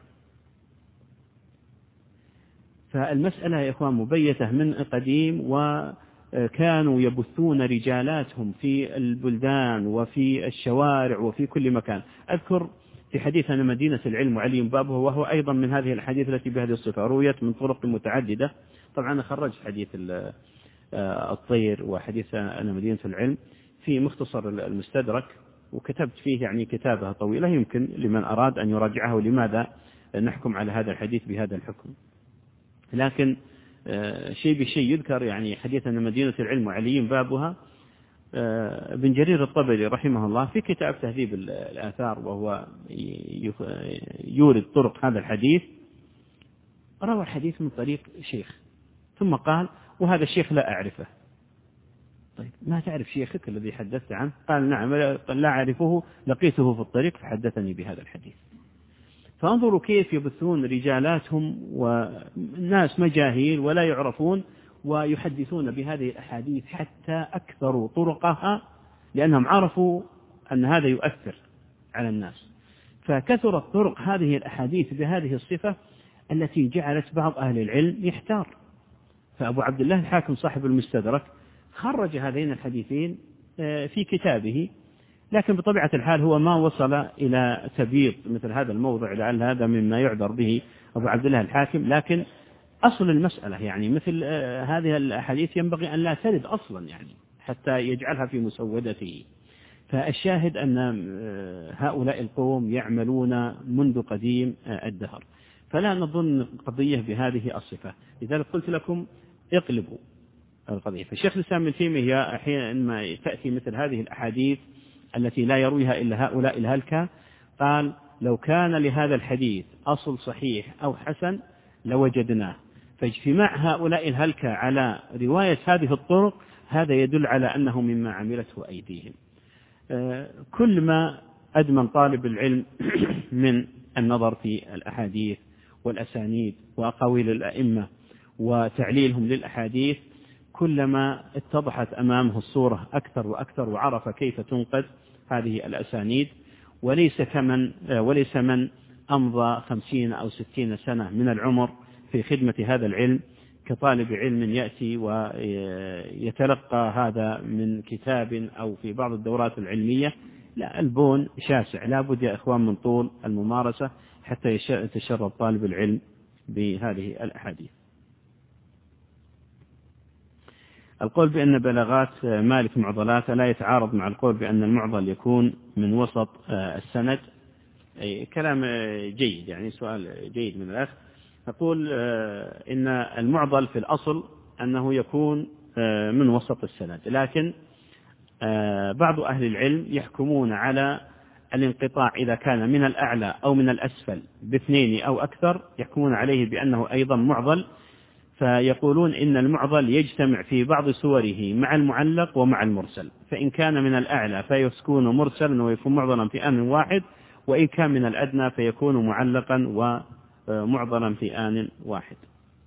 فالمسألة يا إخوان مبيتة من قديم، وكانوا يبثون رجالاتهم في البلدان وفي الشوارع وفي كل مكان. أذكر في حديث أن مدينة العلم وعلي بابه، وهو أيضا من هذه الحديث التي بهذه الصفة، رويت من طرق متعددة. طبعا خرجت حديث الطير وحديث أن مدينة العلم في مختصر المستدرك، وكتبت فيه يعني كتابة طويلة يمكن لمن أراد أن يراجعه، لماذا نحكم على هذا الحديث بهذا الحكم. لكن شيء بشيء يذكر يعني حديث أن مدينة العلم وعلي بابها، ابن جرير الطبري رحمه الله في كتاب تهذيب الآثار وهو يورد طرق هذا الحديث، روى الحديث من طريق شيخ ثم قال وهذا الشيخ لا أعرفه. طيب ما تعرف شيخك الذي حدثت عنه؟ قال نعم لا أعرفه، لقيته في الطريق فحدثني بهذا الحديث. فانظروا كيف يبثون رجالاتهم وناس مجاهيل ولا يعرفون ويحدثون بهذه الأحاديث حتى أكثروا طرقها، لأنهم عرفوا أن هذا يؤثر على الناس، فكثرت طرق هذه الأحاديث بهذه الصفة التي جعلت بعض أهل العلم يحتار. فأبو عبد الله الحاكم صاحب المستدرك خرج هذين الحديثين في كتابه، لكن بطبيعة الحال هو ما وصل إلى تبييض مثل هذا الموضع، لعل هذا مما يعذر به أبو عبد الله الحاكم، لكن أصل المسألة يعني مثل هذه الأحاديث ينبغي أن لا ترد أصلا يعني حتى يجعلها في مسودته. فالشاهد أن هؤلاء القوم يعملون منذ قديم الدهر، فلا نظن قضية بهذه الصفة. لذلك قلت لكم اقلبوا القضية. فالشيخ الإسلام ابن تيمية أحيانا تأتي مثل هذه الأحاديث التي لا يرويها إلا هؤلاء الهلكة، قال لو كان لهذا الحديث أصل صحيح أو حسن لوجدناه، فاجتماع هؤلاء الهلكة على رواية هذه الطرق هذا يدل على أنه مما عملته أيديهم. كل ما أدمن طالب العلم من النظر في الأحاديث والأسانيد وأقاويل الأئمة وتعليلهم للأحاديث كلما اتضحت أمامه الصورة أكثر وأكثر، وعرف كيف تنقذ هذه الأسانيد. وليس من أمضى 50 أو 60 سنة من العمر في خدمة هذا العلم كطالب علم يأتي ويتلقى هذا من كتاب أو في بعض الدورات العلمية. لا، البون شاسع، لا بد يا إخوان من طول الممارسة حتى يتشرب طالب العلم بهذه الأحاديث. القول بأن بلاغات مالك معضلات لا يتعارض مع القول بأن المعضل يكون من وسط السند. كلام جيد، يعني سؤال جيد من الأخ. نقول إن المعضل في الأصل أنه يكون من وسط السند، لكن بعض أهل العلم يحكمون على الانقطاع إذا كان من الأعلى أو من الأسفل باثنين أو أكثر، يحكمون عليه بأنه أيضا معضل، فيقولون إن المعضل يجتمع في بعض صوره مع المعلق ومع المرسل، فإن كان من الأعلى فيكون مرسلا ويكون معضلا في آن واحد، وإن كان من الأدنى فيكون معلقا ومعضلا في آن واحد.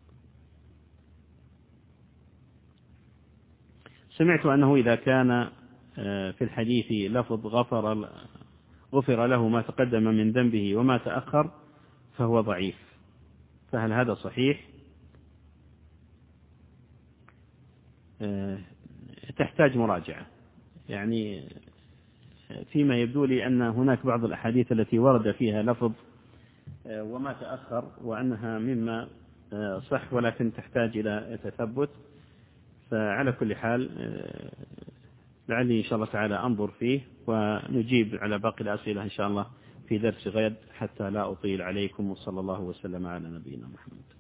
سمعت أنه إذا كان في الحديث لفظ غفر له ما تقدم من ذنبه وما تأخر فهو ضعيف، فهل هذا صحيح؟ تحتاج مراجعة، يعني فيما يبدو لي أن هناك بعض الأحاديث التي ورد فيها لفظ وما تأخر وأنها مما صح، ولكن تحتاج إلى تثبت. فعلى كل حال لعلي إن شاء الله تعالى أنظر فيه ونجيب على باقي الأسئلة إن شاء الله في درس غد حتى لا أطيل عليكم، وصلى الله وسلم على نبينا محمد.